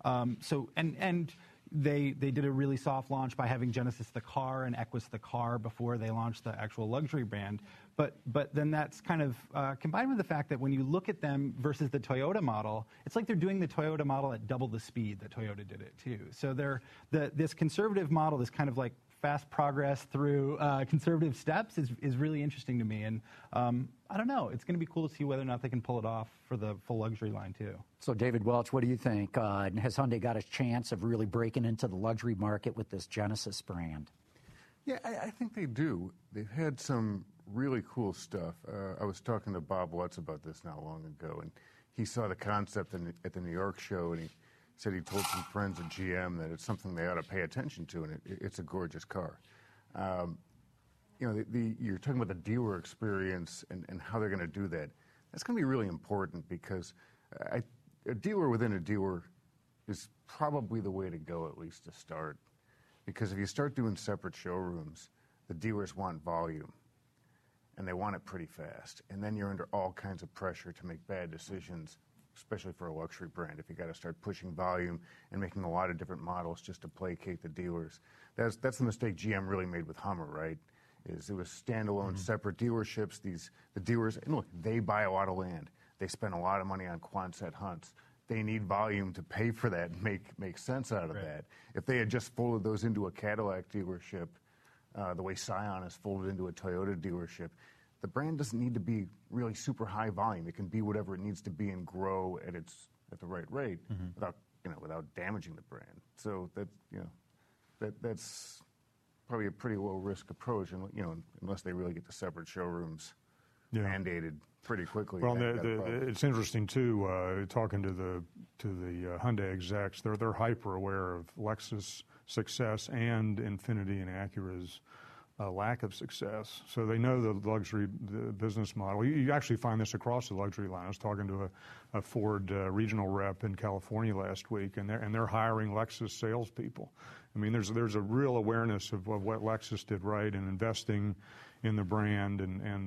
They did a really soft launch by having Genesis the car and Equus the car before they launched the actual luxury brand. But then that's kind of combined with the fact that when you look at them versus the Toyota model, it's like they're doing the Toyota model at double the speed that Toyota did it too. So this conservative model, this kind of like fast progress through conservative steps is really interesting to me. And I don't know. It's going to be cool to see whether or not they can pull it off for the full luxury line, too. So, David Welch, what do you think? Has Hyundai got a chance of really breaking into the luxury market with this Genesis brand? Yeah, I think they do. They've had some really cool stuff. I was talking to Bob Lutz about this not long ago, and he saw the concept at the New York show, and he said he told some friends at GM that it's something they ought to pay attention to, and it's a gorgeous car. You know, you're talking about the dealer experience and how they're going to do that. That's going to be really important because a dealer within a dealer is probably the way to go, at least to start. Because if you start doing separate showrooms, the dealers want volume, and they want it pretty fast. And then you're under all kinds of pressure to make bad decisions, especially for a luxury brand, if you got to start pushing volume and making a lot of different models just to placate the dealers. That's the mistake GM really made with Hummer, right? Is it was standalone, separate dealerships. The dealers, and look, they buy a lot of land. They spend a lot of money on Quonset hunts. They need volume to pay for that and make sense out of that. If they had just folded those into a Cadillac dealership, the way Scion is folded into a Toyota dealership, the brand doesn't need to be really super high volume. It can be whatever it needs to be and grow at the right rate without damaging the brand. So that's probably a pretty low risk approach, and unless they really get the separate showrooms mandated pretty quickly. Well, it's interesting too. Talking to the Hyundai execs, they're hyper aware of Lexus' success and Infiniti and Acura's lack of success. So they know the luxury business model. You actually find this across the luxury line. I was talking to a Ford regional rep in California last week, and they're hiring Lexus salespeople. I mean, there's a real awareness of what Lexus did right and investing in the brand and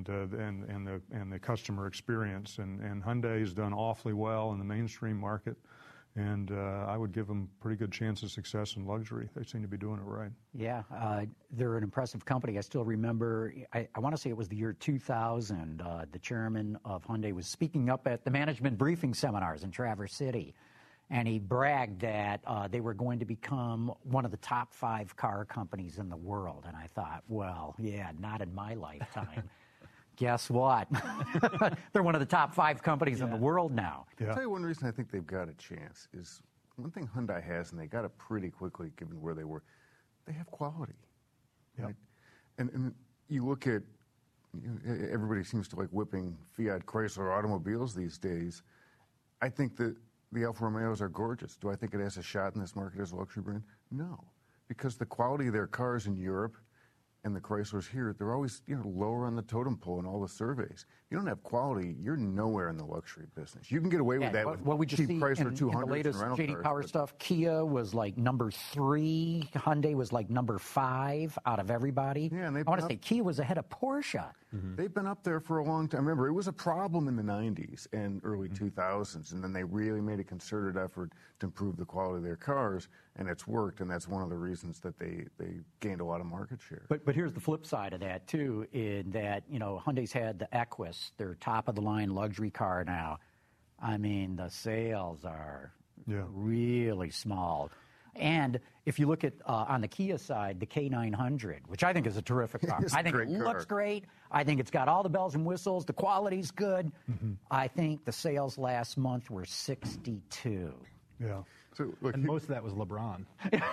the customer experience. And Hyundai has done awfully well in the mainstream market. And I would give them a pretty good chance of success in luxury. They seem to be doing it right. Yeah, they're an impressive company. I still remember, I want to say it was the year 2000, the chairman of Hyundai was speaking up at the management briefing seminars in Traverse City. And he bragged that they were going to become one of the top 5 car companies in the world. And I thought, well, yeah, not in my lifetime. Guess what? They're one of the top 5 companies in the world now. I'll tell you one reason I think they've got a chance is one thing Hyundai has, and they got it pretty quickly given where they were, they have quality. Right? And you look at, everybody seems to like whipping Fiat Chrysler automobiles these days. I think that the Alfa Romeos are gorgeous. Do I think it has a shot in this market as a luxury brand? No, because the quality of their cars in Europe and the Chryslers here, they're always lower on the totem pole in all the surveys. If you don't have quality, you're nowhere in the luxury business. You can get away with that with what we just cheap see Chrysler in 200s the latest and rental J.D. cars, Power stuff. Kia was like number 3. Hyundai was like number 5 out of everybody. Yeah, and I want to say Kia was ahead of Porsche. They've been up there for a long time. Remember, it was a problem in the 90s and early 2000s, and then they really made a concerted effort to improve the quality of their cars, and it's worked, and that's one of the reasons that they gained a lot of market share. But here's the flip side of that, too, in that, Hyundai's had the Equus, their top-of-the-line luxury car now. I mean, the sales are really small. And if you look at, on the Kia side, the K900, which I think is a terrific car. I think it looks great. I think it's got all the bells and whistles. The quality's good. I think the sales last month were 62. Yeah. So, look, and most of that was LeBron.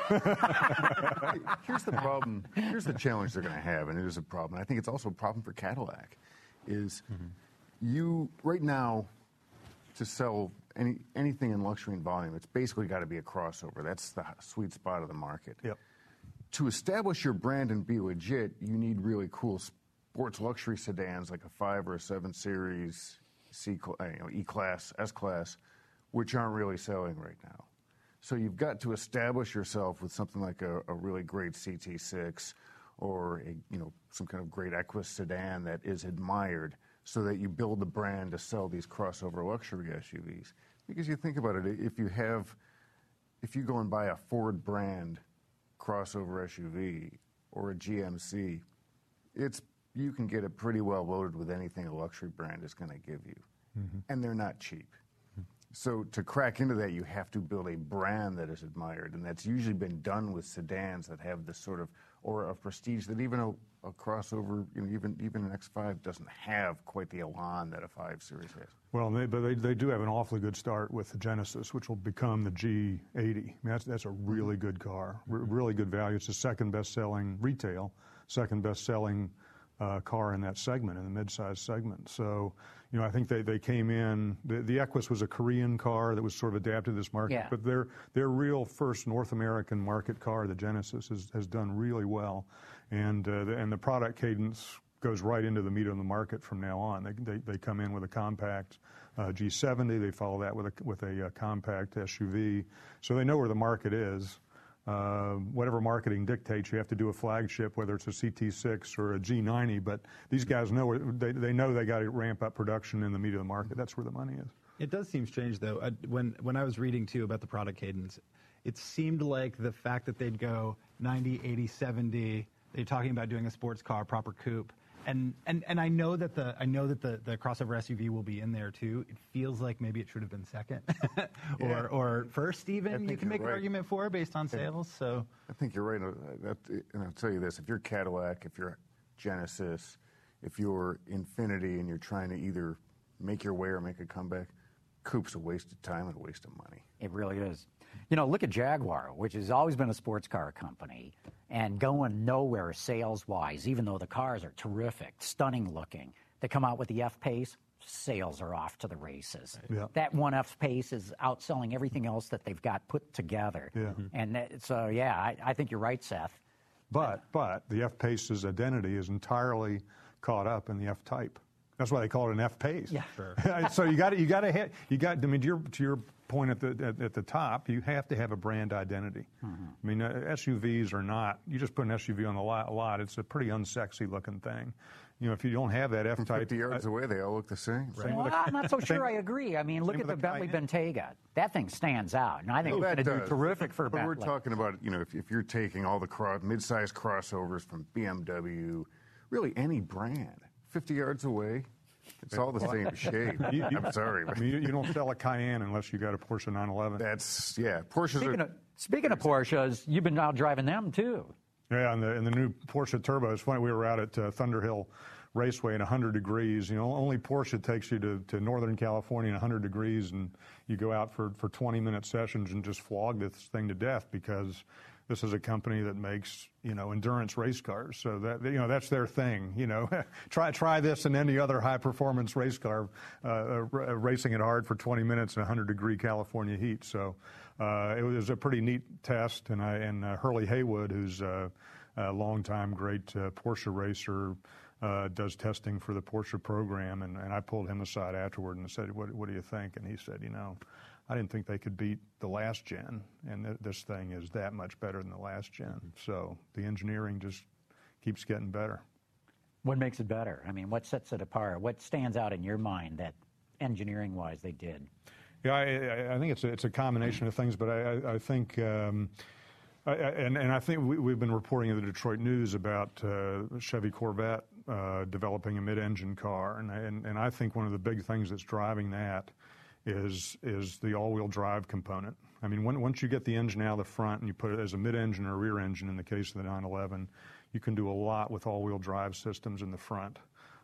Here's the problem. Here's the challenge they're going to have, and it is a problem. I think it's also a problem for Cadillac, is you, right now, to sell anything in luxury and volume, it's basically got to be a crossover. That's the sweet spot of the market. Yep. To establish your brand and be legit, you need really cool sports luxury sedans like a 5 or a 7 Series, E-Class, S-Class, which aren't really selling right now. So you've got to establish yourself with something like a really great CT6 or some kind of great Equus sedan that is admired, so that you build the brand to sell these crossover luxury SUVs. Because you think about it, if you go and buy a Ford brand crossover SUV or a GMC, you can get it pretty well loaded with anything a luxury brand is going to give you. And they're not cheap. So to crack into that, you have to build a brand that is admired, and that's usually been done with sedans that have this sort of or a Prestige that even a crossover, even an X5 doesn't have quite the elan that a 5 Series has. Well, but they do have an awfully good start with the Genesis, which will become the G80. I mean, that's a really good car, really good value. It's the second best-selling retail, second best-selling car in that segment, in the mid-size segment. So, I think they came in. The Equus was a Korean car that was sort of adapted to this market, but their real first North American market car, the Genesis, has done really well, and the product cadence goes right into the meat of the market from now on. They come in with a compact G70. They follow that with a compact SUV. So they know where the market is. Whatever marketing dictates, you have to do a flagship, whether it's a CT6 or a G90. But these guys know they know they got to ramp up production in the meat of the market. That's where the money is. It does seem strange, though. When I was reading, too, about the product cadence, it seemed like the fact that they'd go 90, 80, 70, they're talking about doing a sports car, proper coupe. And I know that the crossover SUV will be in there too. It feels like maybe it should have been second, or first even. You can make an argument for based on sales. So I think you're right. And I'll tell you this: if you're Cadillac, if you're Genesis, if you're Infiniti, and you're trying to either make your way or make a comeback, coupe's a waste of time and a waste of money. It really is. Look at Jaguar, which has always been a sports car company, and going nowhere sales-wise, even though the cars are terrific, stunning looking. They come out with the F-Pace, sales are off to the races. Yeah. That one F-Pace is outselling everything else that they've got put together. Yeah. And so, I think you're right, Seth. But the F-Pace's identity is entirely caught up in the F-Type. That's why they call it an F-Pace. Yeah, sure. So you got to hit. I mean, to your point at the top, you have to have a brand identity. Mm-hmm. I mean, SUVs are not. You just put an SUV on the lot. It's a pretty unsexy looking thing. If you don't have that F-Type, 50 yards away, they all look the same. Right. Well, I'm not so sure. I agree. I mean, look at the Bentley Bentayga. That thing stands out, and I think it's going to do terrific for Bentley. But we're talking about, if you're taking all the mid-size crossovers from BMW, really any brand. 50 yards away, it's all the same shape. I'm sorry. But you don't sell a Cayenne unless you got a Porsche 911. Porsches Speaking of Porsches, you've been out driving them, too. Yeah, and the new Porsche Turbo. It's funny, we were out at Thunderhill Raceway in 100 degrees. Only Porsche takes you to Northern California in 100 degrees, and you go out for 20-minute sessions and just flog this thing to death because this is a company that makes, endurance race cars. So that's their thing. Try this and any other high-performance race car, racing it hard for 20 minutes in 100-degree California heat. So it was a pretty neat test. And Hurley Haywood, who's a longtime great Porsche racer, does testing for the Porsche program. And I pulled him aside afterward and said, "What do you think?" And he said, I didn't think they could beat the last gen, and this thing is that much better than the last gen. Mm-hmm. So the engineering just keeps getting better. What makes it better? I mean, what sets it apart? What stands out in your mind that engineering-wise they did? Yeah, I think it's a combination of things, but I think, and I think we've been reporting in the Detroit News about Chevy Corvette developing a mid-engine car, and I think one of the big things that's driving that is the all-wheel drive component. I mean, once you get the engine out of the front and you put it as a mid-engine or rear engine in the case of the 911, you can do a lot with all-wheel drive systems in the front,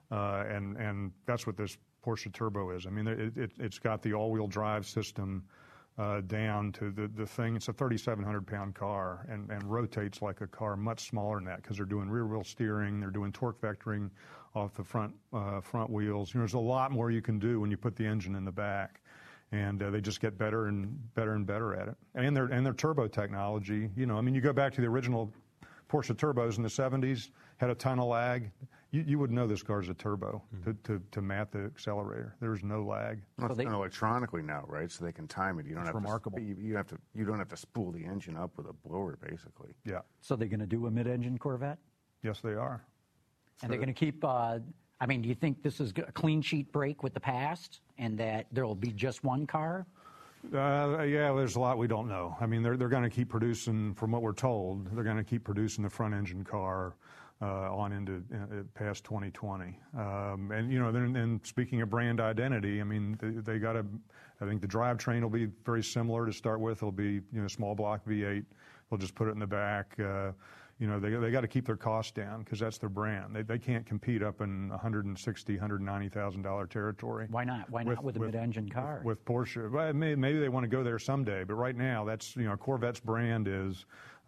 and that's what this Porsche Turbo is. I mean, it's got the all-wheel drive system down to the thing. It's a 3,700-pound car and rotates like a car much smaller than that because they're doing rear-wheel steering, they're doing torque vectoring off the front wheels. There's a lot more you can do when you put the engine in the back, and they just get better and better at it. And their turbo technology. I mean, you go back to the original Porsche turbos in the 70s, had a ton of lag. You would know this car's a turbo to mat the accelerator. There's no lag. Well, it's done electronically now, right? So they can time it. You don't have remarkable. You don't have to spool the engine up with a blower, basically. Yeah. So they're going to do a mid-engine Corvette? Yes, they are. And they're going to keep. I mean, do you think this is a clean sheet break with the past, and that there will be just one car? Yeah, there's a lot we don't know. I mean, they're going to keep producing, from what we're told, they're going to keep producing the front engine car on into past 2020. And then speaking of brand identity, I mean, they got to. I think the drivetrain will be very similar to start with. It'll be small block V8. They'll just put it in the back. they got to keep their costs down because that's their brand. They can't compete up in $160,000, $190,000 territory. Why not? Why not with a mid-engine car? With Porsche, well, maybe they want to go there someday. But right now, that's Corvette's brand is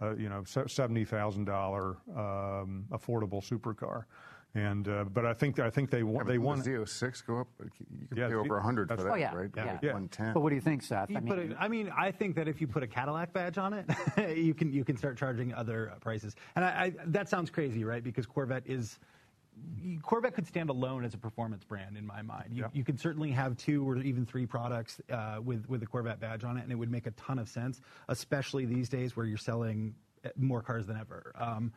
$70,000 affordable supercar. And but I think they want the Z06 go up. You could pay over 100 for that, right? Yeah. 110. But what do you think, Seth? I think that if you put a Cadillac badge on it, you can start charging other prices. And that sounds crazy, right? Because Corvette could stand alone as a performance brand in my mind. You could certainly have 2 or even 3 products with a Corvette badge on it, and it would make a ton of sense, especially these days where you're selling more cars than ever.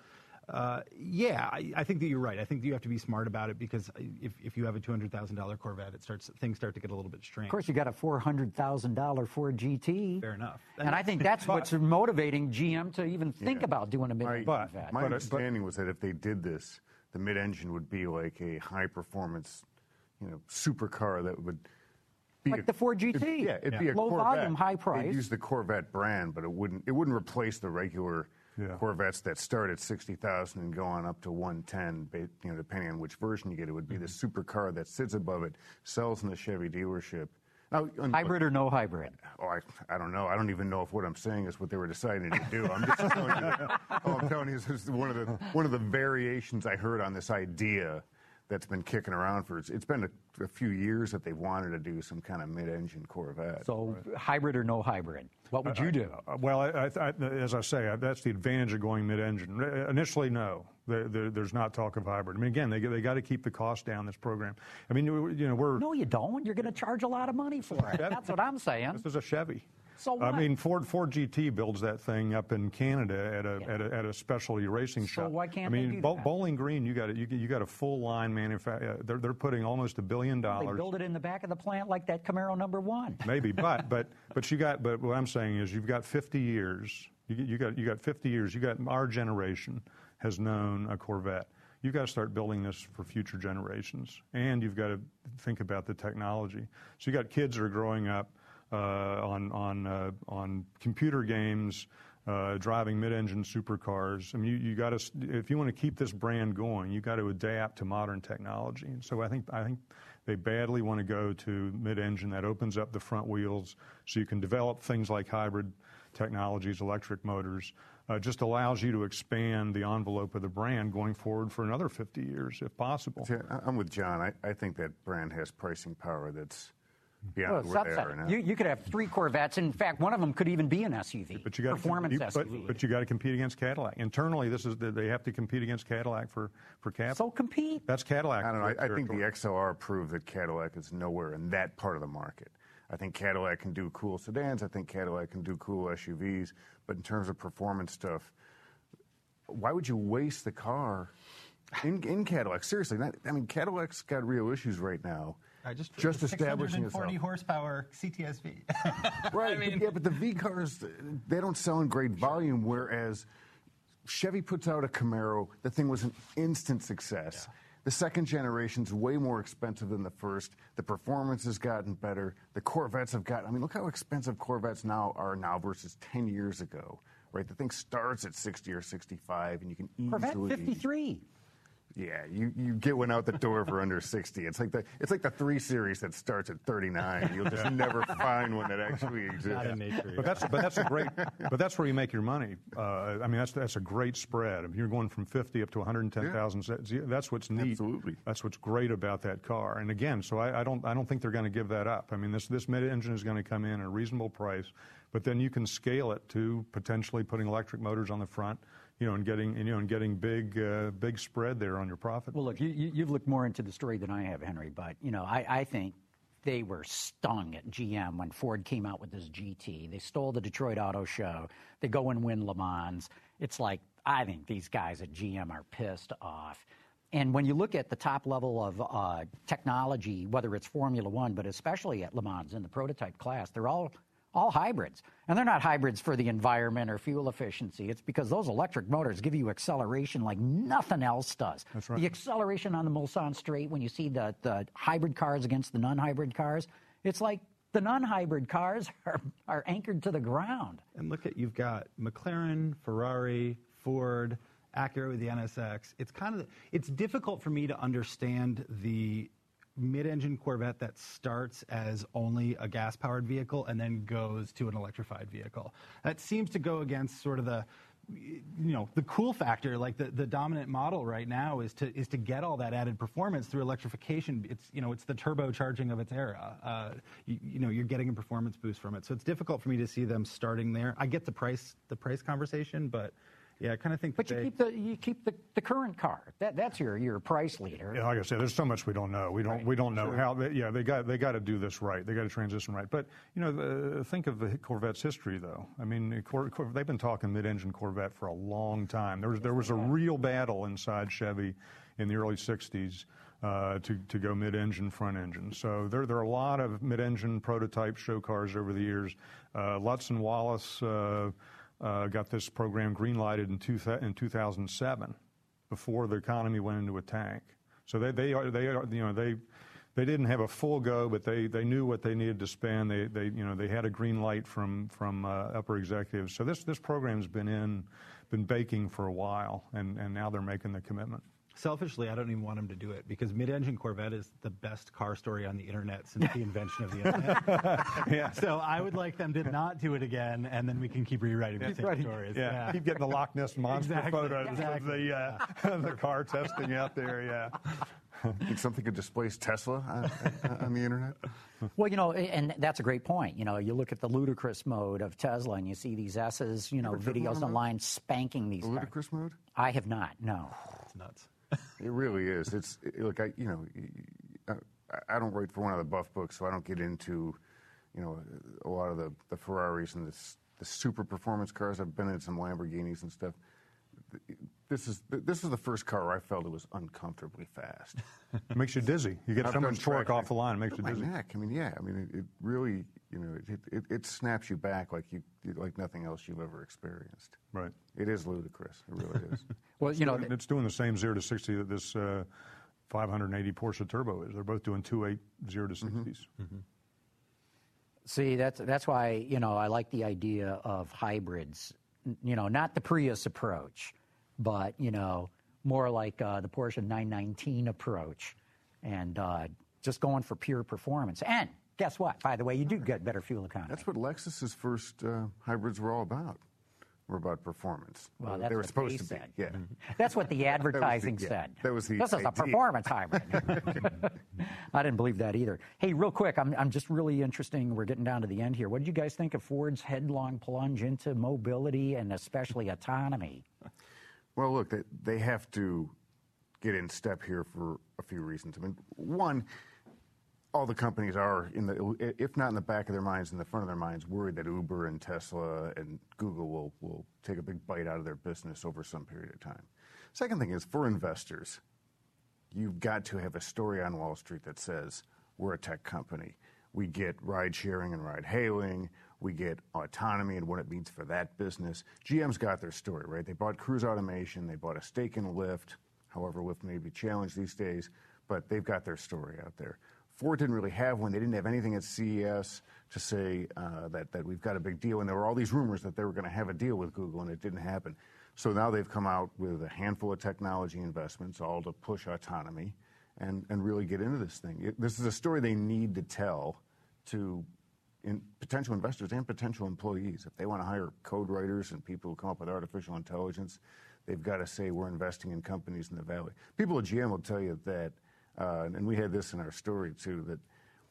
I think that you're right. I think that you have to be smart about it because if you have a $200,000 Corvette, things start to get a little bit strange. Of course, you got a $400,000 Ford GT. Fair enough. And I think that's what's motivating GM to even think about doing a mid-engine Corvette. My understanding was that if they did this, the mid-engine would be like a high-performance, supercar that would be like the Ford GT. It'd be a low Corvette. volume, high price. They'd use the Corvette brand, but it wouldn't replace the regular Corvettes that start at 60,000 and go on up to 110, depending on which version you get. It would be the supercar that sits above it, sells in the Chevy dealership. Now, hybrid or no hybrid? Oh, I don't know. I don't even know if what I'm saying is what they were deciding to do. I'm just telling you. All I'm telling you is this is one of the variations I heard on this idea that's been kicking around it's been a few years that they've wanted to do some kind of mid-engine Corvette. So hybrid or no hybrid? What would you do? Well, as I say, that's the advantage of going mid-engine. Initially, no. There's not talk of hybrid. I mean, again, they got to keep the cost down, this program. I mean, we're... No, you don't. You're going to charge a lot of money for it. That's what I'm saying. This is a Chevy. So what? I mean, Ford GT builds that thing up in Canada at a specialty racing shop. So why can't they do that? Bowling Green, you got a full line manufacturer. They're putting almost $1 billion. They build it in the back of the plant like that Camaro #1. Maybe, but what I'm saying is you've got 50 years. You got 50 years. Our generation has known a Corvette. You've got to start building this for future generations, and you've got to think about the technology. So you got kids that are growing up on computer games, driving mid-engine supercars. I mean, you got to, if you want to keep this brand going, you got to adapt to modern technology. And so I think they badly want to go to mid-engine. That opens up the front wheels, so you can develop things like hybrid technologies, electric motors. Just allows you to expand the envelope of the brand going forward for another 50 years, if possible. See, I'm with John. I think that brand has pricing power that's beyond where they are now. You could have 3 Corvettes. In fact, one of them could even be an SUV, performance SUV. But you got to compete against Cadillac. Internally, they have to compete against Cadillac for cap. So compete. That's Cadillac. I don't know. I think the XLR proved that Cadillac is nowhere in that part of the market. I think Cadillac can do cool sedans. I think Cadillac can do cool SUVs. But in terms of performance stuff, why would you waste the car in Cadillac? Seriously, Cadillac's got real issues right now. Just establishing 640 horsepower CTS-V. Right. But the V cars, they don't sell in great volume, whereas Chevy puts out a Camaro. The thing was an instant success. Yeah. The second generation's way more expensive than the first. The performance has gotten better. The Corvettes have look how expensive Corvettes are now versus 10 years ago, right? The thing starts at 60 or 65, and you can easily... Corvette 53. Yeah, you get one out the door for under 60. It's like the 3 Series that starts at 39. You'll just never find one that actually exists. Not in nature. But that's where you make your money. That's a great spread. If you're going from 50 up to 110,000, that's what's neat. Absolutely. That's what's great about that car. And again, so I don't think they're going to give that up. I mean, this mid-engine is going to come in at a reasonable price, but then you can scale it to potentially putting electric motors on the front. And getting big spread there on your profit. Well, look, you've looked more into the story than I have, Henry. But I think they were stung at GM when Ford came out with this GT. They stole the Detroit Auto Show. They go and win Le Mans. It's like I think these guys at GM are pissed off. And when you look at the top level of technology, whether it's Formula One, but especially at Le Mans in the prototype class, they're all hybrids. And they're not hybrids for the environment or fuel efficiency. It's because those electric motors give you acceleration like nothing else does. That's right. The acceleration on the Mulsanne Straight, when you see the hybrid cars against the non-hybrid cars, it's like the non-hybrid cars are anchored to the ground. And look you've got McLaren, Ferrari, Ford, Acura with the NSX. It's difficult for me to understand the mid-engine Corvette that starts as only a gas-powered vehicle and then goes to an electrified vehicle. That seems to go against sort of the cool factor. Like the dominant model right now is to get all that added performance through electrification. It's the turbocharging of its era. You're getting a performance boost from it. So it's difficult for me to see them starting there. I get the price conversation, but yeah, I kind of think. But you keep the current car. That's your price leader. Yeah, like I said, there's so much we don't know. We don't know how. They got to do this right. They got to transition right. But think of the Corvette's history, though. I mean, they've been talking mid-engine Corvette for a long time. There was a real battle inside Chevy in the early '60s to go mid-engine, front engine. So there are a lot of mid-engine prototype show cars over the years. Lutz and Wallace got this program green-lighted in 2007, before the economy went into a tank. So they didn't have a full go, but they knew what they needed to spend. They had a green light from upper executives. So this program's been baking for a while, and now they're making the commitment. Selfishly, I don't even want them to do it because mid-engine Corvette is the best car story on the internet since the invention of the internet. Yeah. So I would like them to not do it again, and then we can keep rewriting the same stories. Yeah. Keep getting the Loch Ness Monster photos of the car testing out there. Yeah. Think something could displace Tesla on the internet? Well, and that's a great point. You look at the ludicrous mode of Tesla, and you see these S's, videos online spanking these cars. Ludicrous mode? I have not. No. It's nuts. It really is. Look, I don't write for one of the buff books, so I don't get into, a lot of the Ferraris and the super performance cars. I've been in some Lamborghinis and stuff. This is the first car where I felt it was uncomfortably fast. It makes you dizzy. You get so much torque off the line, it makes you dizzy. My neck. I mean, yeah. I mean, it really, it snaps you back like nothing else you've ever experienced. Right. It is ludicrous. It really is. Well, it's doing the same 0 to 60 that this 580 Porsche Turbo is. They're both doing 2.8 0 to 60s. Mm-hmm. See, that's why I like the idea of hybrids. Not the Prius approach, but more like the Porsche 919 approach, and just going for pure performance. And guess what? By the way, you do get better fuel economy. That's what Lexus's first hybrids were all about. Were about performance. Well, that's they were what supposed to said. be. Yeah. That's what the advertising said. That was the This is a performance hybrid. I didn't believe that either. Hey, real quick, I'm just really interesting. We're getting down to the end here. What did you guys think of Ford's headlong plunge into mobility and especially autonomy? Well, look, they have to get in step here for a few reasons. I mean, one, all the companies are, if not in the back of their minds, in the front of their minds, worried that Uber and Tesla and Google will take a big bite out of their business over some period of time. Second thing is, for investors, you've got to have a story on Wall Street that says, we're a tech company. We get ride sharing and ride hailing. We get autonomy and what it means for that business. GM's got their story, right? They bought Cruise Automation. They bought a stake in Lyft. However, Lyft may be challenged these days, but they've got their story out there. Ford didn't really have one. They didn't have anything at CES to say that we've got a big deal. And there were all these rumors that they were going to have a deal with Google, and it didn't happen. So now they've come out with a handful of technology investments, all to push autonomy and really get into this thing. This is a story they need to tell to potential investors and potential employees. If they want to hire code writers and people who come up with artificial intelligence, they've got to say we're investing in companies in the Valley. People at GM will tell you that, and we had this in our story too, that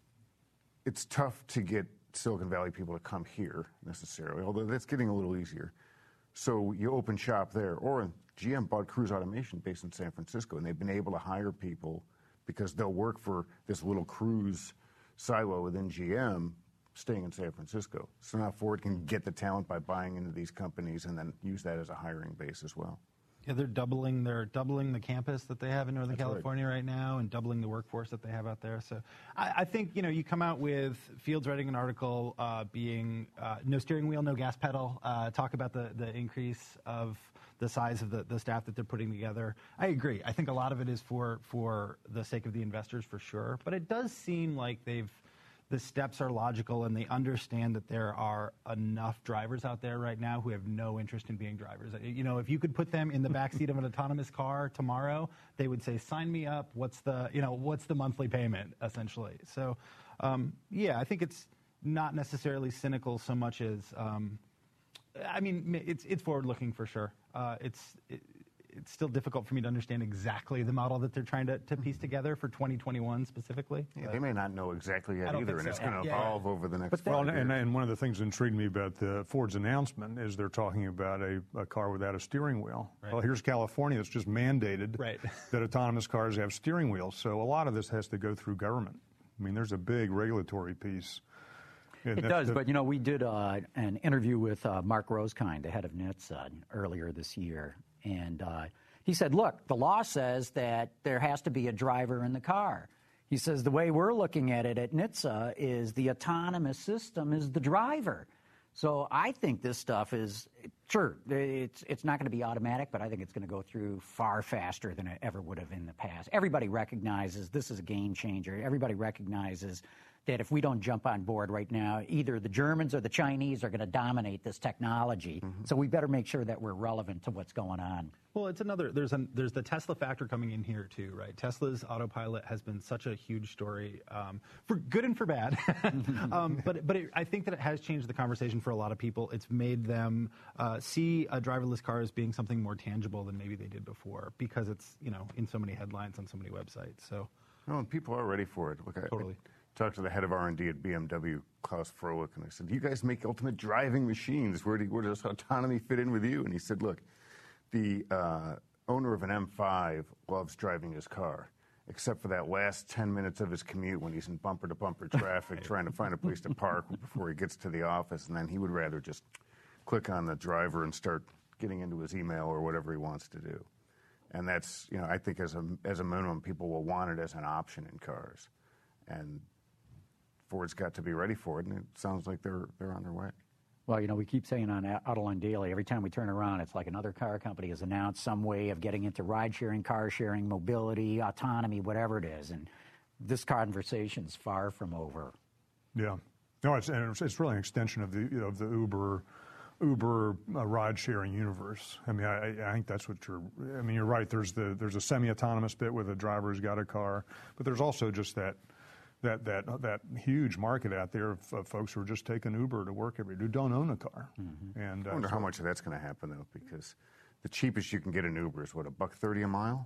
it's tough to get Silicon Valley people to come here necessarily, although that's getting a little easier. So you open shop there. Or GM bought Cruise Automation based in San Francisco, and they've been able to hire people because they'll work for this little cruise silo within GM staying in San Francisco. So now Ford can get the talent by buying into these companies and then use that as a hiring base as well. Yeah, they're doubling the campus that they have in Northern California right now, and doubling the workforce that they have out there. So I think, you come out with Fields writing an article being no steering wheel, no gas pedal, talk about the increase of the size of the staff that they're putting together. I agree. I think a lot of it is for the sake of the investors for sure, but it does seem like they've the steps are logical and they understand that there are enough drivers out there right now who have no interest in being drivers. You know, if you could put them in the backseat of an autonomous car tomorrow, they would say, sign me up. What's the monthly payment, essentially? So, yeah, I think it's not necessarily cynical so much as, I mean, it's forward-looking for sure. It's still difficult for me to understand exactly the model that they're trying to piece together for 2021 specifically. Yeah, they may not know exactly yet either, and so. it's going to evolve over the next 5 years. And one of the things that intrigued me about Ford's announcement is they're talking about a car without a steering wheel. Right. Well, here's California that's just mandated that autonomous cars have steering wheels. So a lot of this has to go through government. I mean, there's a big regulatory piece. It does, but, you know, we did an interview with Mark Rosekind, the head of NHTSA, earlier this year. And he said, look, the law says that there has to be a driver in the car. He says the way we're looking at it at NHTSA is the autonomous system is the driver. So I think this stuff is, sure, it's not going to be automatic, but I think it's going to go through far faster than it ever would have in the past. Everybody recognizes this is a game changer. Everybody recognizes that if we don't jump on board right now, either the Germans or the Chinese are going to dominate this technology. Mm-hmm. So we better make sure that we're relevant to what's going on. Well, it's another. There's the Tesla factor coming in here too, right? Tesla's autopilot has been such a huge story, for good and for bad. I think that it has changed the conversation for a lot of people. It's made them see a driverless car as being something more tangible than maybe they did before, because it's, you know, in so many headlines on so many websites. So, no, and people are ready for it. Look, totally. I talked to the head of R&D at BMW, Klaus Froelich, and I said, "Do you guys make ultimate driving machines? Where does autonomy fit in with you?" And he said, "Look, the owner of an M5 loves driving his car, except for that last 10 minutes of his commute when he's in bumper-to-bumper traffic trying to find a place to park before he gets to the office, and then he would rather just click on the driver and start getting into his email or whatever he wants to do." And that's, you know, I think as a minimum, people will want it as an option in cars. And Ford's got to be ready for it, and it sounds like they're on their way. Well, you know, we keep saying on Autoline Daily, every time we turn around, it's like another car company has announced some way of getting into ride-sharing, car-sharing, mobility, autonomy, whatever it is. And this conversation's far from over. Yeah. No, it's really an extension of the Uber ride-sharing universe. I mean, I think that's what you're right. There's a semi-autonomous bit where the driver's got a car, but there's also just that huge market out there of folks who are just taking Uber to work every day, who don't own a car. Mm-hmm. And I wonder how much of that's going to happen, though, because the cheapest you can get an Uber is, what, $1.30 a mile?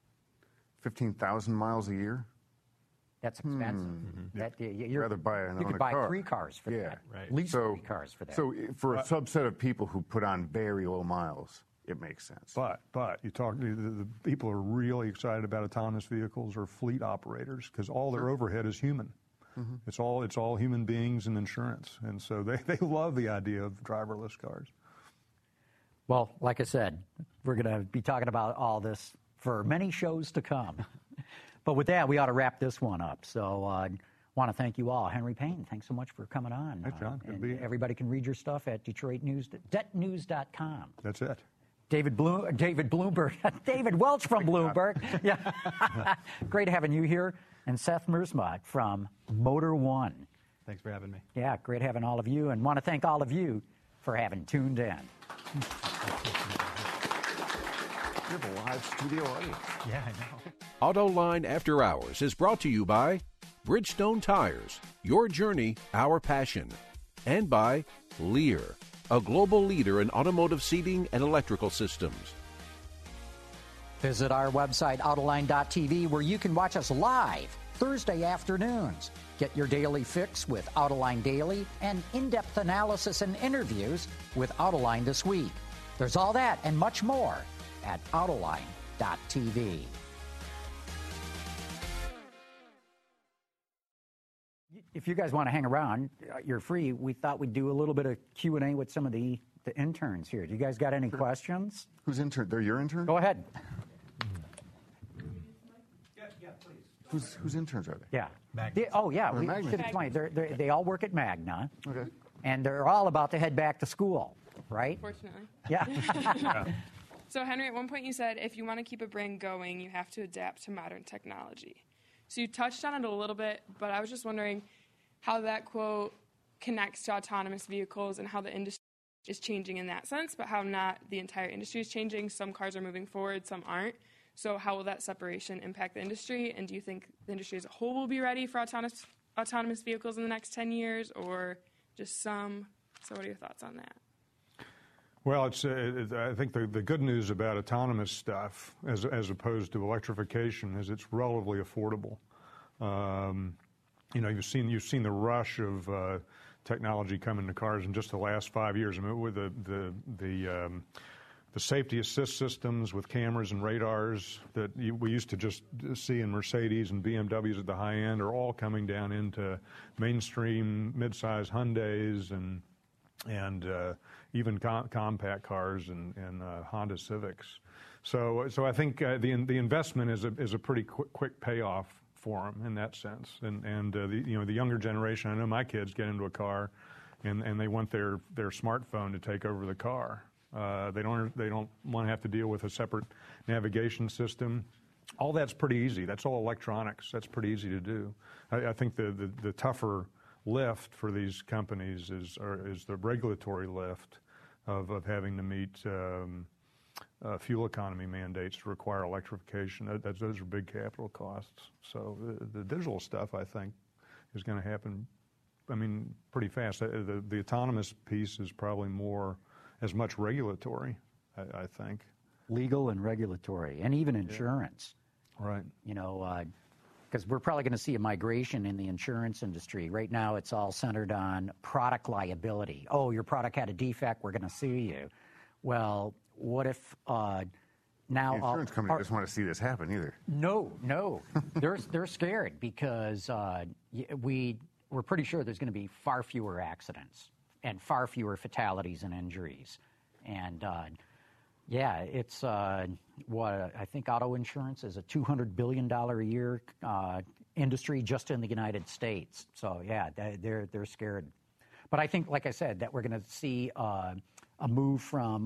15,000 miles a year? That's expensive. Mm-hmm. You'd rather buy you could buy 3 cars for that. Right. At least 3 cars for that. So for a subset of people who put on very low miles, it makes sense. But you talk to the people who are really excited about autonomous vehicles or fleet operators, because all their overhead is human. Mm-hmm. It's all human beings and insurance, and so they love the idea of driverless cars. Well, like I said, we're going to be talking about all this for many shows to come. But with that, we ought to wrap this one up. So I want to thank you all. Henry Payne, thanks so much for coming on. Hey, John. And everybody can read your stuff at DetroitNews.com. That's it. David Bloomberg, David Welch from Bloomberg. Yeah. Great having you here. And Seth Mersmott from Motor One. Thanks for having me. Yeah, great having all of you, and want to thank all of you for having tuned in. You have a live studio audience. Yeah, I know. AutoLine After Hours is brought to you by Bridgestone Tires, your journey, our passion, and by Lear, a global leader in automotive seating and electrical systems. Visit our website, Autoline.tv, where you can watch us live Thursday afternoons. Get your daily fix with Autoline Daily and in-depth analysis and interviews with Autoline This Week. There's all that and much more at Autoline.tv. If you guys want to hang around, you're free. We thought we'd do a little bit of Q&A with some of the interns here. Do you guys got any questions? Who's intern? They're your intern? Go ahead. Yeah, please. Whose interns are they? Yeah. Magna. We should explain. They all work at Magna. Okay. And they're all about to head back to school, right? Fortunately. Yeah. So, Henry, at one point you said if you want to keep a brand going, you have to adapt to modern technology. So you touched on it a little bit, but I was just wondering, how that quote connects to autonomous vehicles and how the industry is changing in that sense, but how not the entire industry is changing. Some cars are moving forward, some aren't. So how will that separation impact the industry? And do you think the industry as a whole will be ready for autonomous vehicles in the next 10 years, or just some? So what are your thoughts on that? Well, I think the good news about autonomous stuff, as opposed to electrification, is it's relatively affordable. You've seen the rush of technology come into cars in just the last 5 years. I mean, with the safety assist systems with cameras and radars that we used to just see in Mercedes and BMWs at the high end are all coming down into mainstream midsize Hyundais and even compact cars and Honda Civics. So I think the investment is a pretty quick payoff for them in that sense. And the younger generation, I know my kids get into a car and they want their smartphone to take over the car. They don't want to have to deal with a separate navigation system. All that's pretty easy. That's all electronics. That's pretty easy to do. I think the tougher lift for these companies is the regulatory lift of having to meet fuel economy mandates to require electrification. Those are big capital costs. So the digital stuff, I think, is going to happen, pretty fast. The autonomous piece is probably as much regulatory, I think. Legal and regulatory, and even insurance. Right. Because we're probably going to see a migration in the insurance industry. Right now, it's all centered on product liability. Oh, your product had a defect, we're going to sue you. Well, what if now... The insurance company doesn't want to see this happen either. No. They're scared because we're pretty sure there's going to be far fewer accidents and far fewer fatalities and injuries. And it's what I think auto insurance is a $200 billion a year industry just in the United States. So yeah, they're scared. But I think, like I said, that we're going to see a move from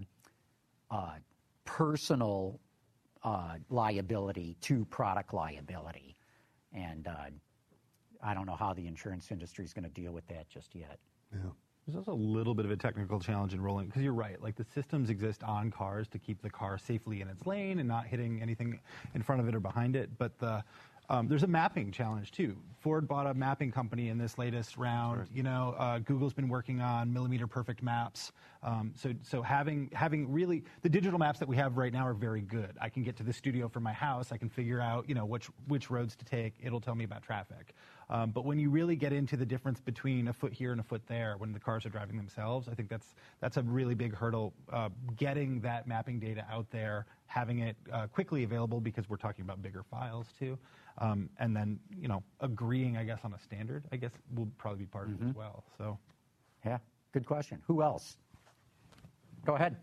personal liability to product liability, and I don't know how the insurance industry is going to deal with that just yet. Yeah. There's also a little bit of a technical challenge in rolling, because you're right, like the systems exist on cars to keep the car safely in its lane and not hitting anything in front of it or behind it, but there's a mapping challenge too. Ford bought a mapping company in this latest round. Right. Google's been working on millimeter perfect maps. So having really, the digital maps that we have right now are very good. I can get to the studio from my house. I can figure out which roads to take. It'll tell me about traffic. But when you really get into the difference between a foot here and a foot there, when the cars are driving themselves, I think that's a really big hurdle. Getting that mapping data out there, having it quickly available, because we're talking about bigger files too. And then, agreeing, I guess, on a standard, I guess, will probably be part of it as well. So, yeah, good question. Who else? Go ahead.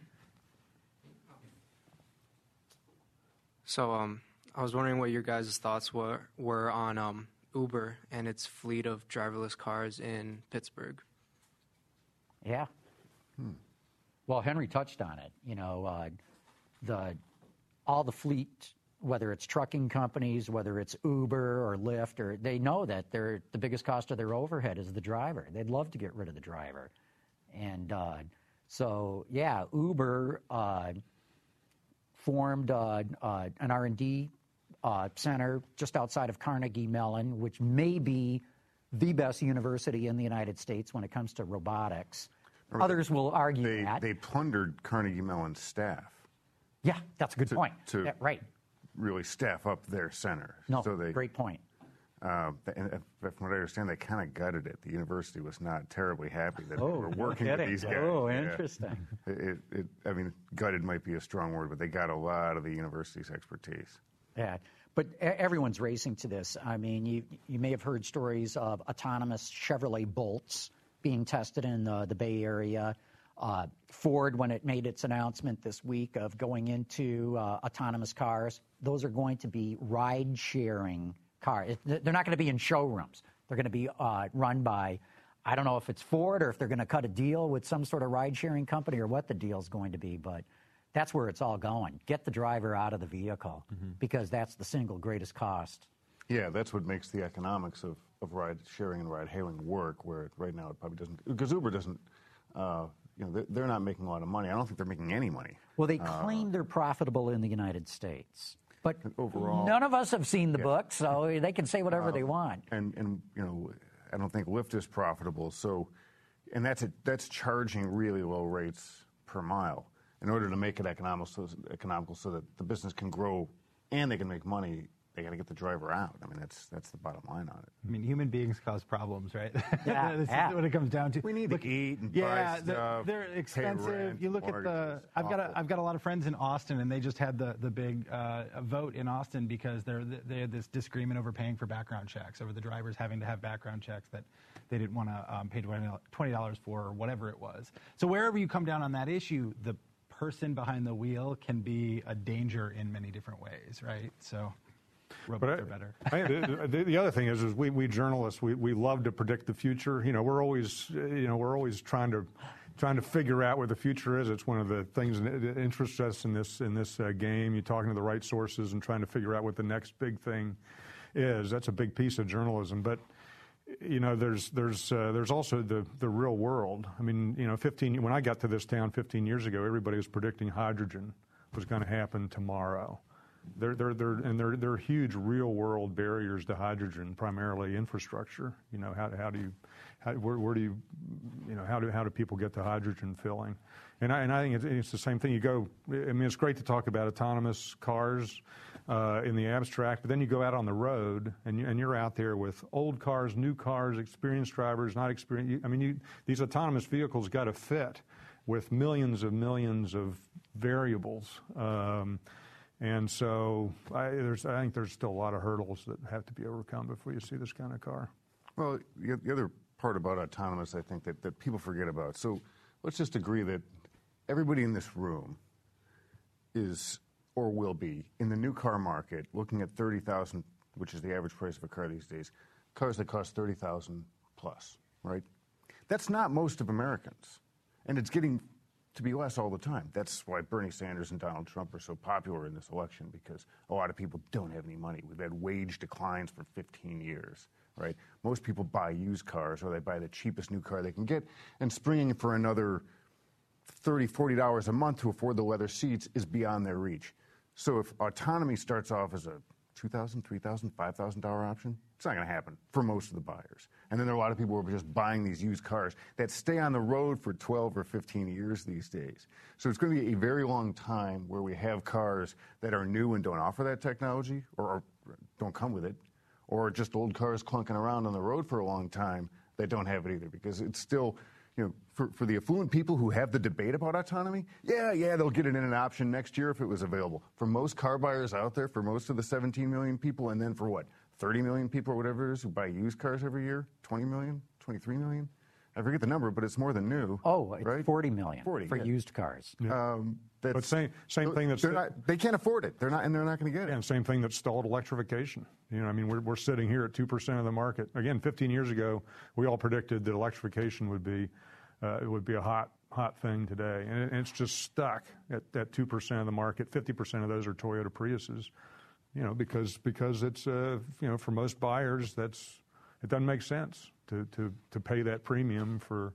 So, I was wondering what your guys' thoughts were on Uber and its fleet of driverless cars in Pittsburgh. Yeah. Well, Henry touched on it. All the fleet, whether it's trucking companies, whether it's Uber or Lyft, they know that the biggest cost of their overhead is the driver. They'd love to get rid of the driver. And Uber formed an R&D center just outside of Carnegie Mellon, which may be the best university in the United States when it comes to robotics. Others will argue that. They plundered Carnegie Mellon's staff. Yeah, that's a good point. Right. Really staff up their center. No, great point. And from what I understand, they kind of gutted it. The university was not terribly happy that they were working with these guys. Oh, interesting. Gutted might be a strong word, but they got a lot of the university's expertise. Yeah, but everyone's racing to this. I mean, you may have heard stories of autonomous Chevrolet Bolts being tested in the Bay Area. Ford, when it made its announcement this week of going into autonomous cars, those are going to be ride-sharing cars. They're not going to be in showrooms. They're going to be run by, I don't know if it's Ford or if they're going to cut a deal with some sort of ride-sharing company or what the deal's going to be, but that's where it's all going. Get the driver out of the vehicle because that's the single greatest cost. Yeah, that's what makes the economics of ride sharing and ride hailing work, where right now it probably doesn't, because Uber doesn't, they're not making a lot of money. I don't think they're making any money. Well, they claim they're profitable in the United States. But overall, none of us have seen the book, so they can say whatever they want. And I don't think Lyft is profitable. So, and that's charging really low rates per mile in order to make it economical so that the business can grow and they can make money. They got to get the driver out. I mean, that's the bottom line on it. I mean, human beings cause problems, right? Yeah, This is what it comes down to. We need to eat and buy stuff. They're expensive. Rent, you look at the. I've got a lot of friends in Austin, and they just had the big vote in Austin because they had this disagreement over paying for background checks, over the drivers having to have background checks that they didn't want to pay $20 for, or whatever it was. So wherever you come down on that issue, the person behind the wheel can be a danger in many different ways, right? So. Robots are better. The other thing is we journalists, we love to predict the future. We're always trying to figure out where the future is. It's one of the things that interests us in this game. You're talking to the right sources and trying to figure out what the next big thing is. That's a big piece of journalism. But there's also the real world. I mean, when I got to this town 15 years ago, everybody was predicting hydrogen was going to happen tomorrow. There are huge real world barriers to hydrogen, primarily infrastructure. How do people get to hydrogen filling? And I think it's the same thing. It's great to talk about autonomous cars in the abstract, but then you go out on the road and you're out there with old cars, new cars, experienced drivers, not experienced. These autonomous vehicles got to fit with millions of variables. And so I think there's still a lot of hurdles that have to be overcome before you see this kind of car. Well, the other part about autonomous, I think, that people forget about. So let's just agree that everybody in this room is or will be in the new car market looking at $30,000, which is the average price of a car these days, cars that cost $30,000 plus, right? That's not most of Americans. And it's getting to be less all the time. That's why Bernie Sanders and Donald Trump are so popular in this election, because a lot of people don't have any money. We've had wage declines for 15 years, right? Most people buy used cars, or they buy the cheapest new car they can get, and springing for another $30, $40 a month to afford the leather seats is beyond their reach. So if autonomy starts off as a $2,000, $3,000, $5,000 option, it's not going to happen for most of the buyers. And then there are a lot of people who are just buying these used cars that stay on the road for 12 or 15 years these days. So it's going to be a very long time where we have cars that are new and don't offer that technology, or don't come with it, or just old cars clunking around on the road for a long time that don't have it either, because it's still, for the affluent people who have the debate about autonomy, yeah, they'll get it in an option next year if it was available. For most car buyers out there, for most of the 17 million people, and then for what, 30 million people or whatever it is who buy used cars every year, 20 million, 23 million? I forget the number, but it's more than new. Oh, it's right? 40 million for used cars. Yeah. But same thing that's they can't afford it. They're not going to get it. And same thing that stalled electrification. We're sitting here at 2% of the market. Again, 15 years ago, we all predicted that electrification would be a hot thing today, and it's just stuck at 2% of the market. 50% of those are Toyota Priuses. Because it's for most buyers it doesn't make sense to pay that premium for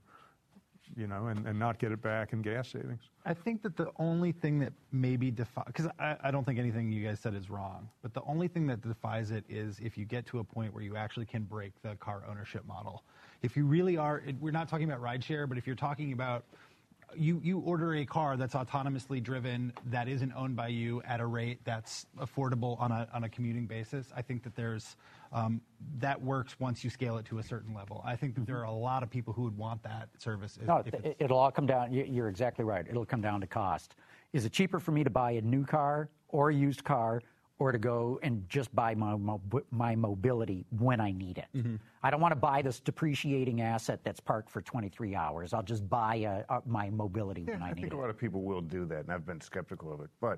and not get it back in gas savings. I think that the only thing that maybe because I don't think anything you guys said is wrong, but the only thing that defies it is if you get to a point where you actually can break the car ownership model. If you really are, we're not talking about rideshare, but if you're talking about you order a car that's autonomously driven, that isn't owned by you at a rate that's affordable on a commuting basis, I think that there's that works once you scale it to a certain level. I think that there are a lot of people who would want that service. It'll all come down. You're exactly right. It'll come down to cost. Is it cheaper for me to buy a new car or a used car, or to go and just buy my mobility when I need it? Mm-hmm. I don't want to buy this depreciating asset that's parked for 23 hours. I'll just buy my mobility when I need it. I think a lot of people will do that, and I've been skeptical of it. But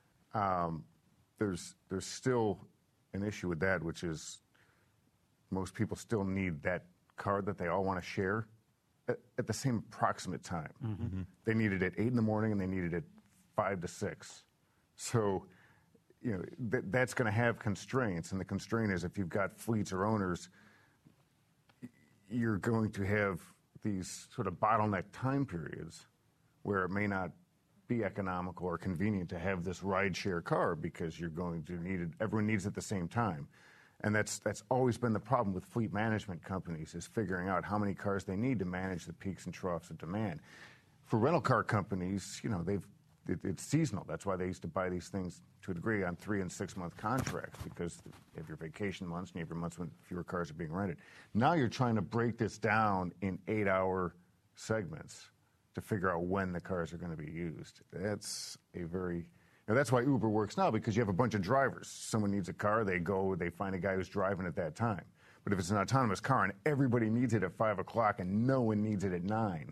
there's still an issue with that, which is most people still need that car that they all want to share at the same approximate time. Mm-hmm. They need it at 8 in the morning, and they need it at 5 to 6. So that's going to have constraints, and the constraint is if you've got fleets or owners, you're going to have these sort of bottleneck time periods where it may not be economical or convenient to have this ride-share car because you're going to need it. Everyone needs it at the same time. And that's always been the problem with fleet management companies, is figuring out how many cars they need to manage the peaks and troughs of demand. For rental car companies, it's seasonal. That's why they used to buy these things to a degree on 3- and 6-month contracts, because you have your vacation months and you have your months when fewer cars are being rented. Now you're trying to break this down in 8-hour segments to figure out when the cars are going to be used. That's that's why Uber works now, because you have a bunch of drivers. Someone needs a car, they go, they find a guy who's driving at that time. But if it's an autonomous car and everybody needs it at 5 o'clock and no one needs it at 9,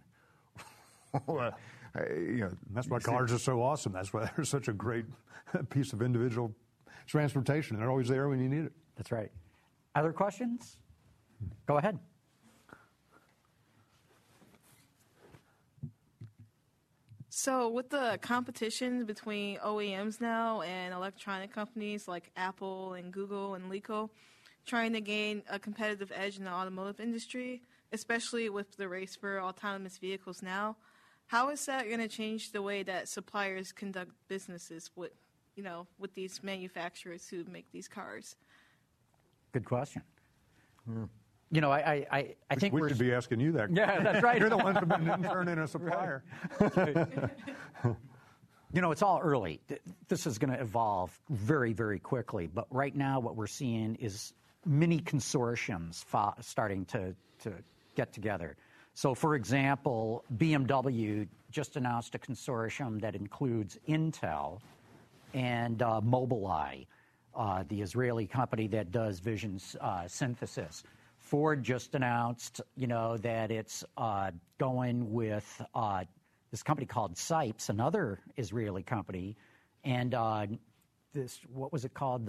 that's why cars are so awesome. That's why they're such a great piece of individual transportation. They're always there when you need it. That's right. Other questions? Go ahead. So with the competition between OEMs now and electronic companies like Apple and Google and Leica trying to gain a competitive edge in the automotive industry, especially with the race for autonomous vehicles now, how is that going to change the way that suppliers conduct businesses with these manufacturers who make these cars? Good question. Yeah. I think we should be asking you that. Yeah, that's right. You're the one who's been turning a supplier. It's all early. This is going to evolve very, very quickly. But right now, what we're seeing is mini consortiums starting to get together. So, for example, BMW just announced a consortium that includes Intel and Mobileye, the Israeli company that does vision synthesis. Ford just announced, that it's going with this company called Sipes, another Israeli company, and what was it called?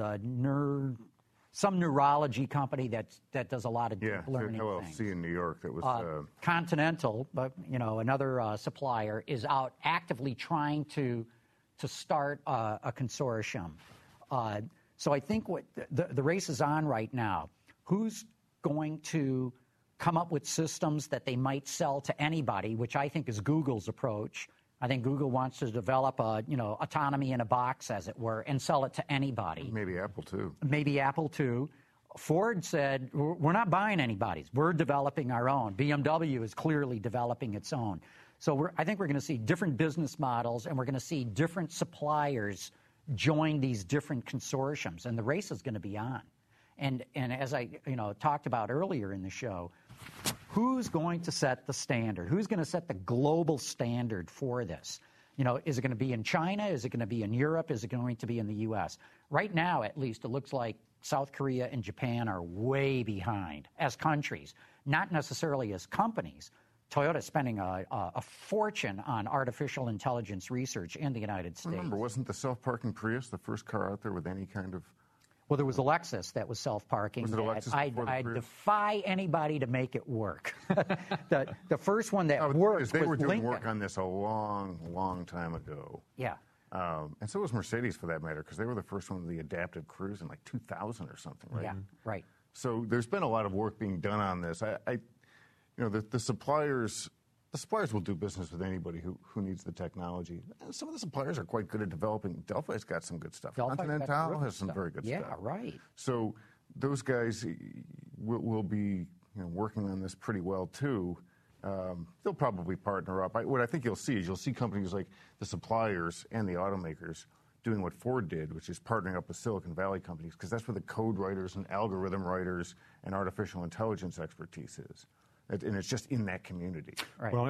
Some neurology company that does a lot of deep learning LLC things. in New York that was Continental, another supplier, is out actively trying to start a consortium. So I think what the race is on right now. Who's going to come up with systems that they might sell to anybody, which I think is Google's approach. I think Google wants to develop autonomy in a box, as it were, and sell it to anybody. Maybe Apple too. Ford said, we're not buying anybody's. We're developing our own. BMW is clearly developing its own. So I think we're going to see different business models, and we're going to see different suppliers join these different consortiums, and the race is going to be on. And as I talked about earlier in the show, who's going to set the standard? Who's going to set the global standard for this? Is it going to be in China? Is it going to be in Europe? Is it going to be in the U.S.? Right now, at least, it looks like South Korea and Japan are way behind as countries, not necessarily as companies. Toyota's spending a fortune on artificial intelligence research in the United States. Remember, wasn't the self-parking Prius the first car out there with any kind of... Well, there was a Lexus that was self-parking. Was it a Lexus before the I Prius? defy anybody to make it work. the first one that worked was They were doing Lincoln. work on this a long, long time ago. Yeah. And so was Mercedes, for that matter, because they were the first one with the adaptive cruise in like 2000 or something, right? Yeah, right. So there's been a lot of work being done on this. The suppliers will do business with anybody who needs the technology. And some of the suppliers are quite good at developing. Delphi's got some good stuff. Continental has some very good stuff. Yeah, right. So those guys will be working on this pretty well too. They'll probably partner up. What I think you'll see companies like the suppliers and the automakers doing what Ford did, which is partnering up with Silicon Valley companies, because that's where the code writers and algorithm writers and artificial intelligence expertise is. And it's just in that community. Right. Well,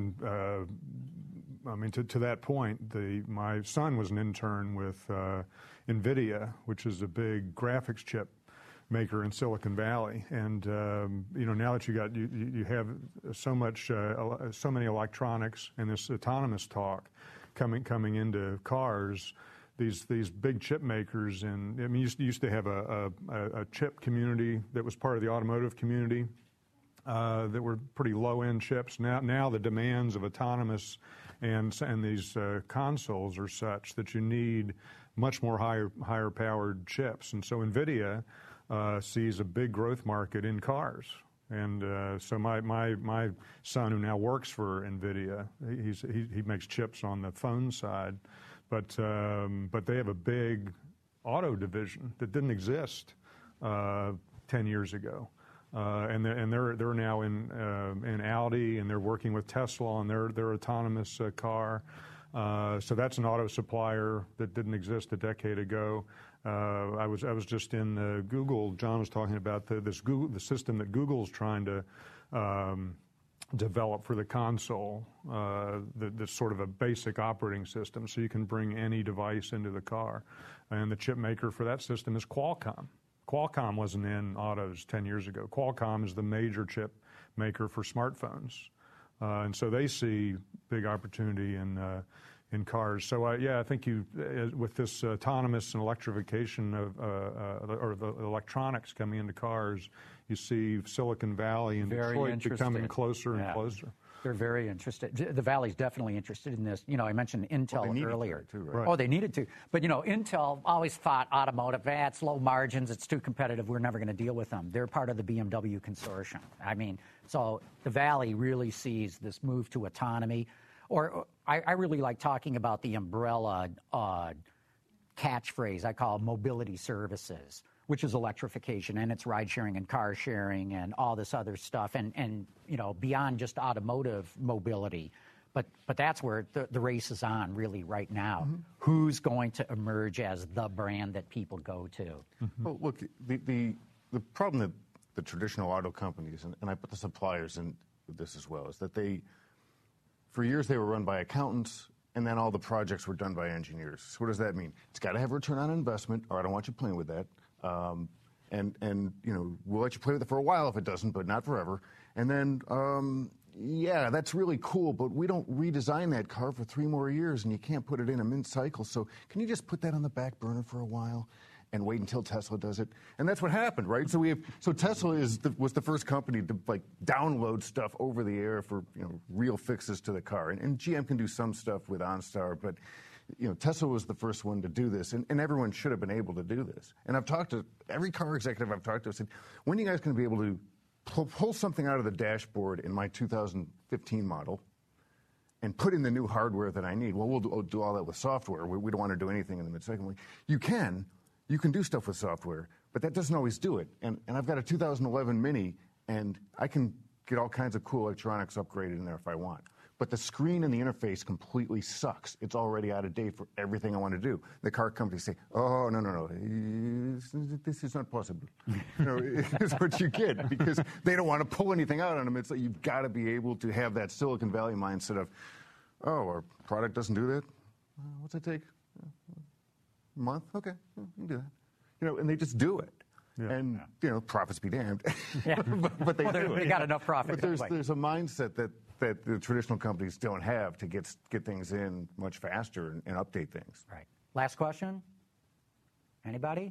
I mean, to that point, my son was an intern with NVIDIA, which is a big graphics chip maker in Silicon Valley. And now that you have so many electronics and this autonomous talk coming into cars, these big chip makers, and I mean, you used to have a chip community that was part of the automotive community. That were pretty low-end chips. Now the demands of autonomous and these consoles are such that you need much more higher powered chips. And so NVIDIA sees a big growth market in cars. And so my son, who now works for NVIDIA, he makes chips on the phone side, but they have a big auto division that didn't exist 10 years ago. And they're now in Audi, and they're working with Tesla on their autonomous car. So that's an auto supplier that didn't exist a decade ago. I was just in Google. John was talking about the system that Google's trying to develop for the console. That's sort of a basic operating system, so you can bring any device into the car. And the chip maker for that system is Qualcomm. Qualcomm wasn't in autos 10 years ago. Qualcomm is the major chip maker for smartphones. And so they see big opportunity in cars. So I think with this autonomous and electrification or the electronics coming into cars, you see Silicon Valley and Detroit becoming closer and closer. They're very interested. The Valley's definitely interested in this. I mentioned Intel earlier. Too, right? Oh, they needed to. But, Intel always thought automotive, it's low margins, it's too competitive, we're never going to deal with them. They're part of the BMW consortium. So the Valley really sees this move to autonomy. Or I really like talking about the umbrella catchphrase I call mobility services, which is electrification, and it's ride sharing and car sharing and all this other stuff, and beyond just automotive mobility. But that's where the race is on really right now. Mm-hmm. Who's going to emerge as the brand that people go to? Mm-hmm. Well, look, the problem that the traditional auto companies, and I put the suppliers in this as well, is that for years they were run by accountants, and then all the projects were done by engineers. So what does that mean? It's got to have a return on investment, or I don't want you playing with that. And we'll let you play with it for a while if it doesn't, but not forever. And then, that's really cool, but we don't redesign that car for 3 more years, and you can't put it in a mid-cycle. So can you just put that on the back burner for a while and wait until Tesla does it? And that's what happened, right? So Tesla was the first company to download stuff over the air for real fixes to the car. And GM can do some stuff with OnStar, but Tesla was the first one to do this, and everyone should have been able to do this. And I've talked to every car executive I've talked to. I said, when are you guys going to be able to pull something out of the dashboard in my 2015 model and put in the new hardware that I need? Well, we'll do all that with software. We don't want to do anything in the mid-cycle. You can do stuff with software, but that doesn't always do it. And I've got a 2011 Mini, and I can get all kinds of cool electronics upgraded in there if I want. But the screen and the interface completely sucks. It's already out of date for everything I want to do. The car companies say, oh, no, this is not possible. It's what you get, because they don't want to pull anything out on them. It's like you've got to be able to have that Silicon Valley mindset of, oh, our product doesn't do that? What's it take? A month? Okay, you can do that. And they just do it. Yeah. And, profits be damned. Yeah. but they do it. They got enough profit. But there's a mindset that the traditional companies don't have to get things in much faster and update things. Right. Last question? Anybody?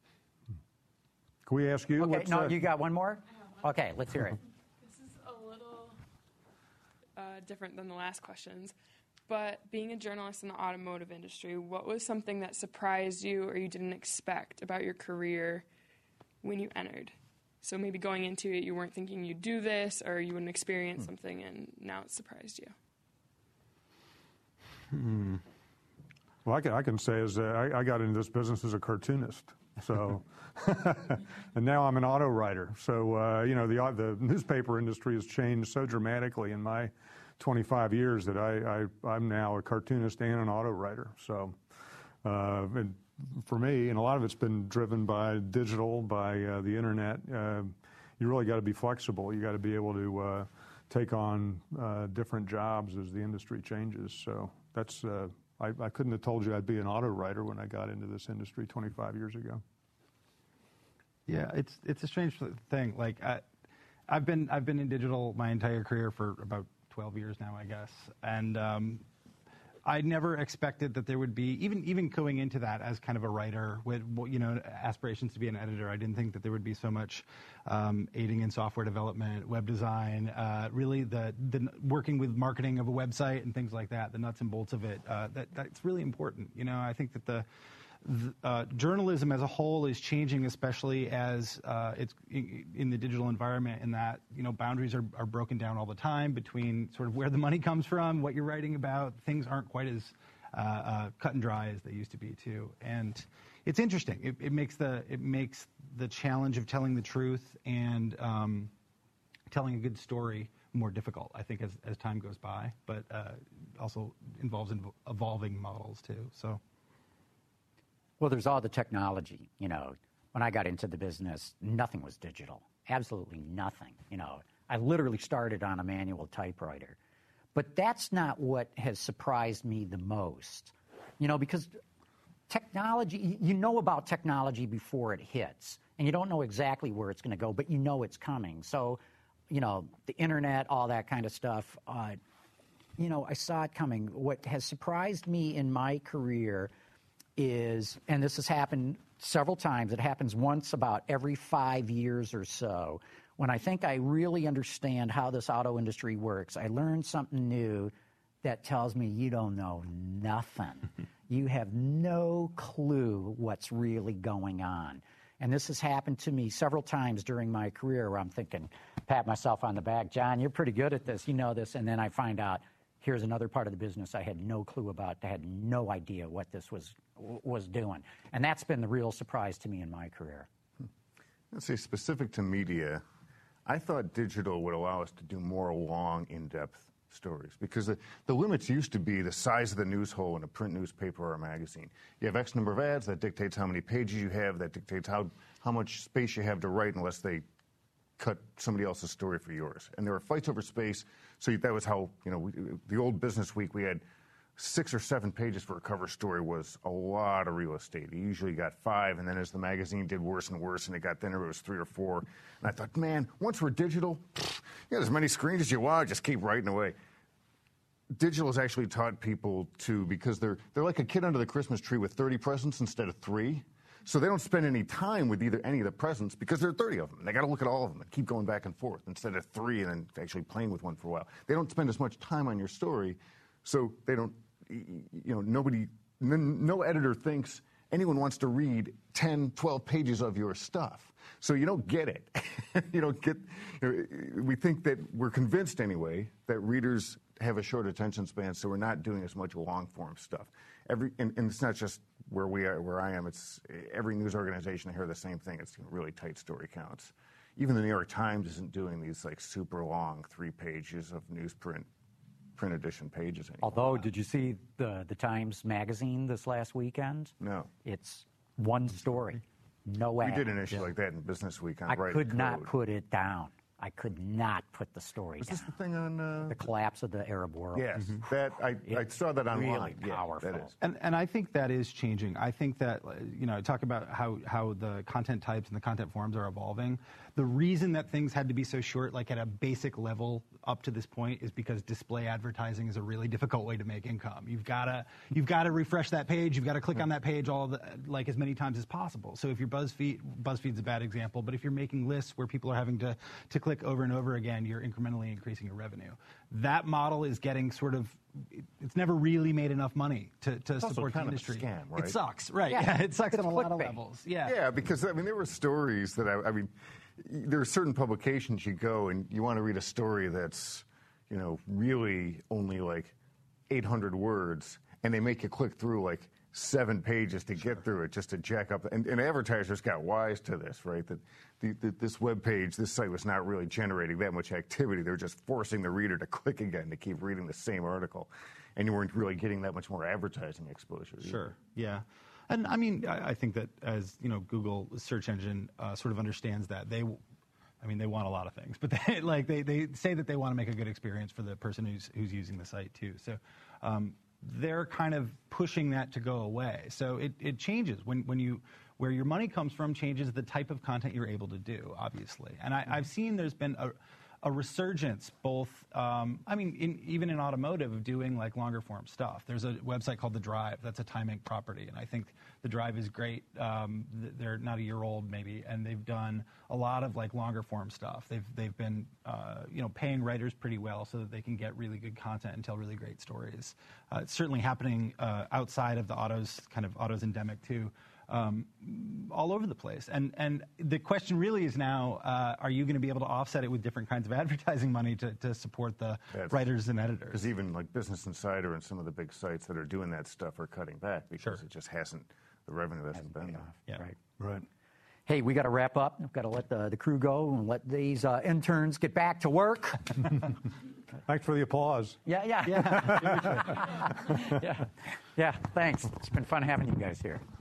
Can we ask you? Okay, you got one more? Okay, let's hear it. This is a little different than the last questions. But being a journalist in the automotive industry, what was something that surprised you or you didn't expect about your career when you entered? So maybe going into it, you weren't thinking you'd do this, or you wouldn't experience something, and now it surprised you. Well, I can say is I got into this business as a cartoonist, so and now I'm an auto writer. So the newspaper industry has changed so dramatically in my 25 years that I'm now a cartoonist and an auto writer. So and for me, and a lot of it's been driven by digital, by the internet. You really got to be flexible. You got to be able to take on different jobs as the industry changes. So that's I couldn't have told you I'd be an auto writer when I got into this industry 25 years ago. Yeah, it's a strange thing. Like I've been in digital my entire career for about 12 years now, I guess, and I never expected that there would be, even going into that as kind of a writer with, aspirations to be an editor, I didn't think that there would be so much aiding in software development, web design, really the working with marketing of a website and things like that, the nuts and bolts of it. That's really important. I think that the journalism as a whole is changing, especially as it's in the digital environment, in that boundaries are broken down all the time between sort of where the money comes from, what you're writing about. Things aren't quite as cut and dry as they used to be too, and it's interesting. It makes the challenge of telling the truth and telling a good story more difficult, I think, as time goes by, but also involves evolving models too. So. Well, there's all the technology. When I got into the business, nothing was digital. Absolutely nothing. I literally started on a manual typewriter. But that's not what has surprised me the most. Because technology, you know about technology before it hits. And you don't know exactly where it's going to go, but you know it's coming. So, the internet, all that kind of stuff, I saw it coming. What has surprised me in my career is, and this has happened several times, it happens once about every 5 years or so, when I think I really understand how this auto industry works, I learn something new that tells me you don't know nothing. You have no clue what's really going on. And this has happened to me several times during my career where I'm thinking, pat myself on the back, John, you're pretty good at this, you know this, and then I find out, here's another part of the business I had no clue about. I had no idea what this was doing. And that's been the real surprise to me in my career. Let's say specific to media, I thought digital would allow us to do more long, in-depth stories, because the limits used to be the size of the news hole in a print newspaper or a magazine. You have X number of ads, that dictates how many pages you have, that dictates how much space you have to write, unless they cut somebody else's story for yours. And there were fights over space. So that was how, the old Business Week, we had 6 or 7 pages for a cover story was a lot of real estate. You usually got 5, and then as the magazine did worse and worse, and it got thinner, it was 3 or 4. And I thought, man, once we're digital, you got as many screens as you want, just keep writing away. Digital has actually taught people to, because they're like a kid under the Christmas tree with 30 presents instead of 3. So they don't spend any time with either any of the presents because there are 30 of them. They got to look at all of them and keep going back and forth instead of 3 and then actually playing with one for a while. They don't spend as much time on your story, so they don't, no editor thinks anyone wants to read 10, 12 pages of your stuff. So you don't get it. We think that, we're convinced anyway, that readers have a short attention span, so we're not doing as much long-form stuff. And it's not just where I am. It's every news organization. I hear the same thing. It's really tight story counts. Even the New York Times isn't doing these like super long 3 pages of newsprint edition pages anymore. Although, did you see the Times magazine this last weekend? No. It's one story, no ad. We did an issue like that in Business Week on I writing could code. not put it down. I could not put the story Was down. this the thing on... the collapse of the Arab world. Yes, that I saw that online. Really powerful. Yeah, that is. And I think that is changing. I think that, talk about how the content types and the content forms are evolving. The reason that things had to be so short, like at a basic level up to this point, is because display advertising is a really difficult way to make income. You've got to refresh that page. You've got to click on that page as many times as possible. So if you're BuzzFeed's a bad example, but if you're making lists where people are having to click over and over again, you're incrementally increasing your revenue. That model is getting it's never really made enough money to support the industry. It's kind of a scam, right? It sucks, right? Yeah, it sucks on a lot of levels. Yeah, because there were stories that there are certain publications you go and you want to read a story that's, really only like 800 words, and they make you click through like 7 pages to get through it just to jack up. And advertisers got wise to this, right? That this web page, this site was not really generating that much activity. They were just forcing the reader to click again to keep reading the same article. And you weren't really getting that much more advertising exposure. Sure, yeah. And I think that as, Google search engine sort of understands that, they want a lot of things, but they say that they want to make a good experience for the person who's using the site too. So they're kind of pushing that to go away. So it changes where your money comes from changes the type of content you're able to do, obviously. And I've seen there's been a resurgence, both, even in automotive, of doing like longer form stuff. There's a website called The Drive. That's a Time Inc. property, and I think The Drive is great. They're not a year old maybe, and they've done a lot of like longer form stuff. They've been paying writers pretty well so that they can get really good content and tell really great stories. It's certainly happening outside of the autos endemic too. All over the place. And the question really is now, are you going to be able to offset it with different kinds of advertising money to support the writers and editors? Because even like Business Insider and some of the big sites that are doing that stuff are cutting back because it just the revenue hasn't been there. Yeah. Right. Hey, we got to wrap up. We've got to let the crew go and let these interns get back to work. Thanks for the applause. Yeah. Thanks. It's been fun having you guys here.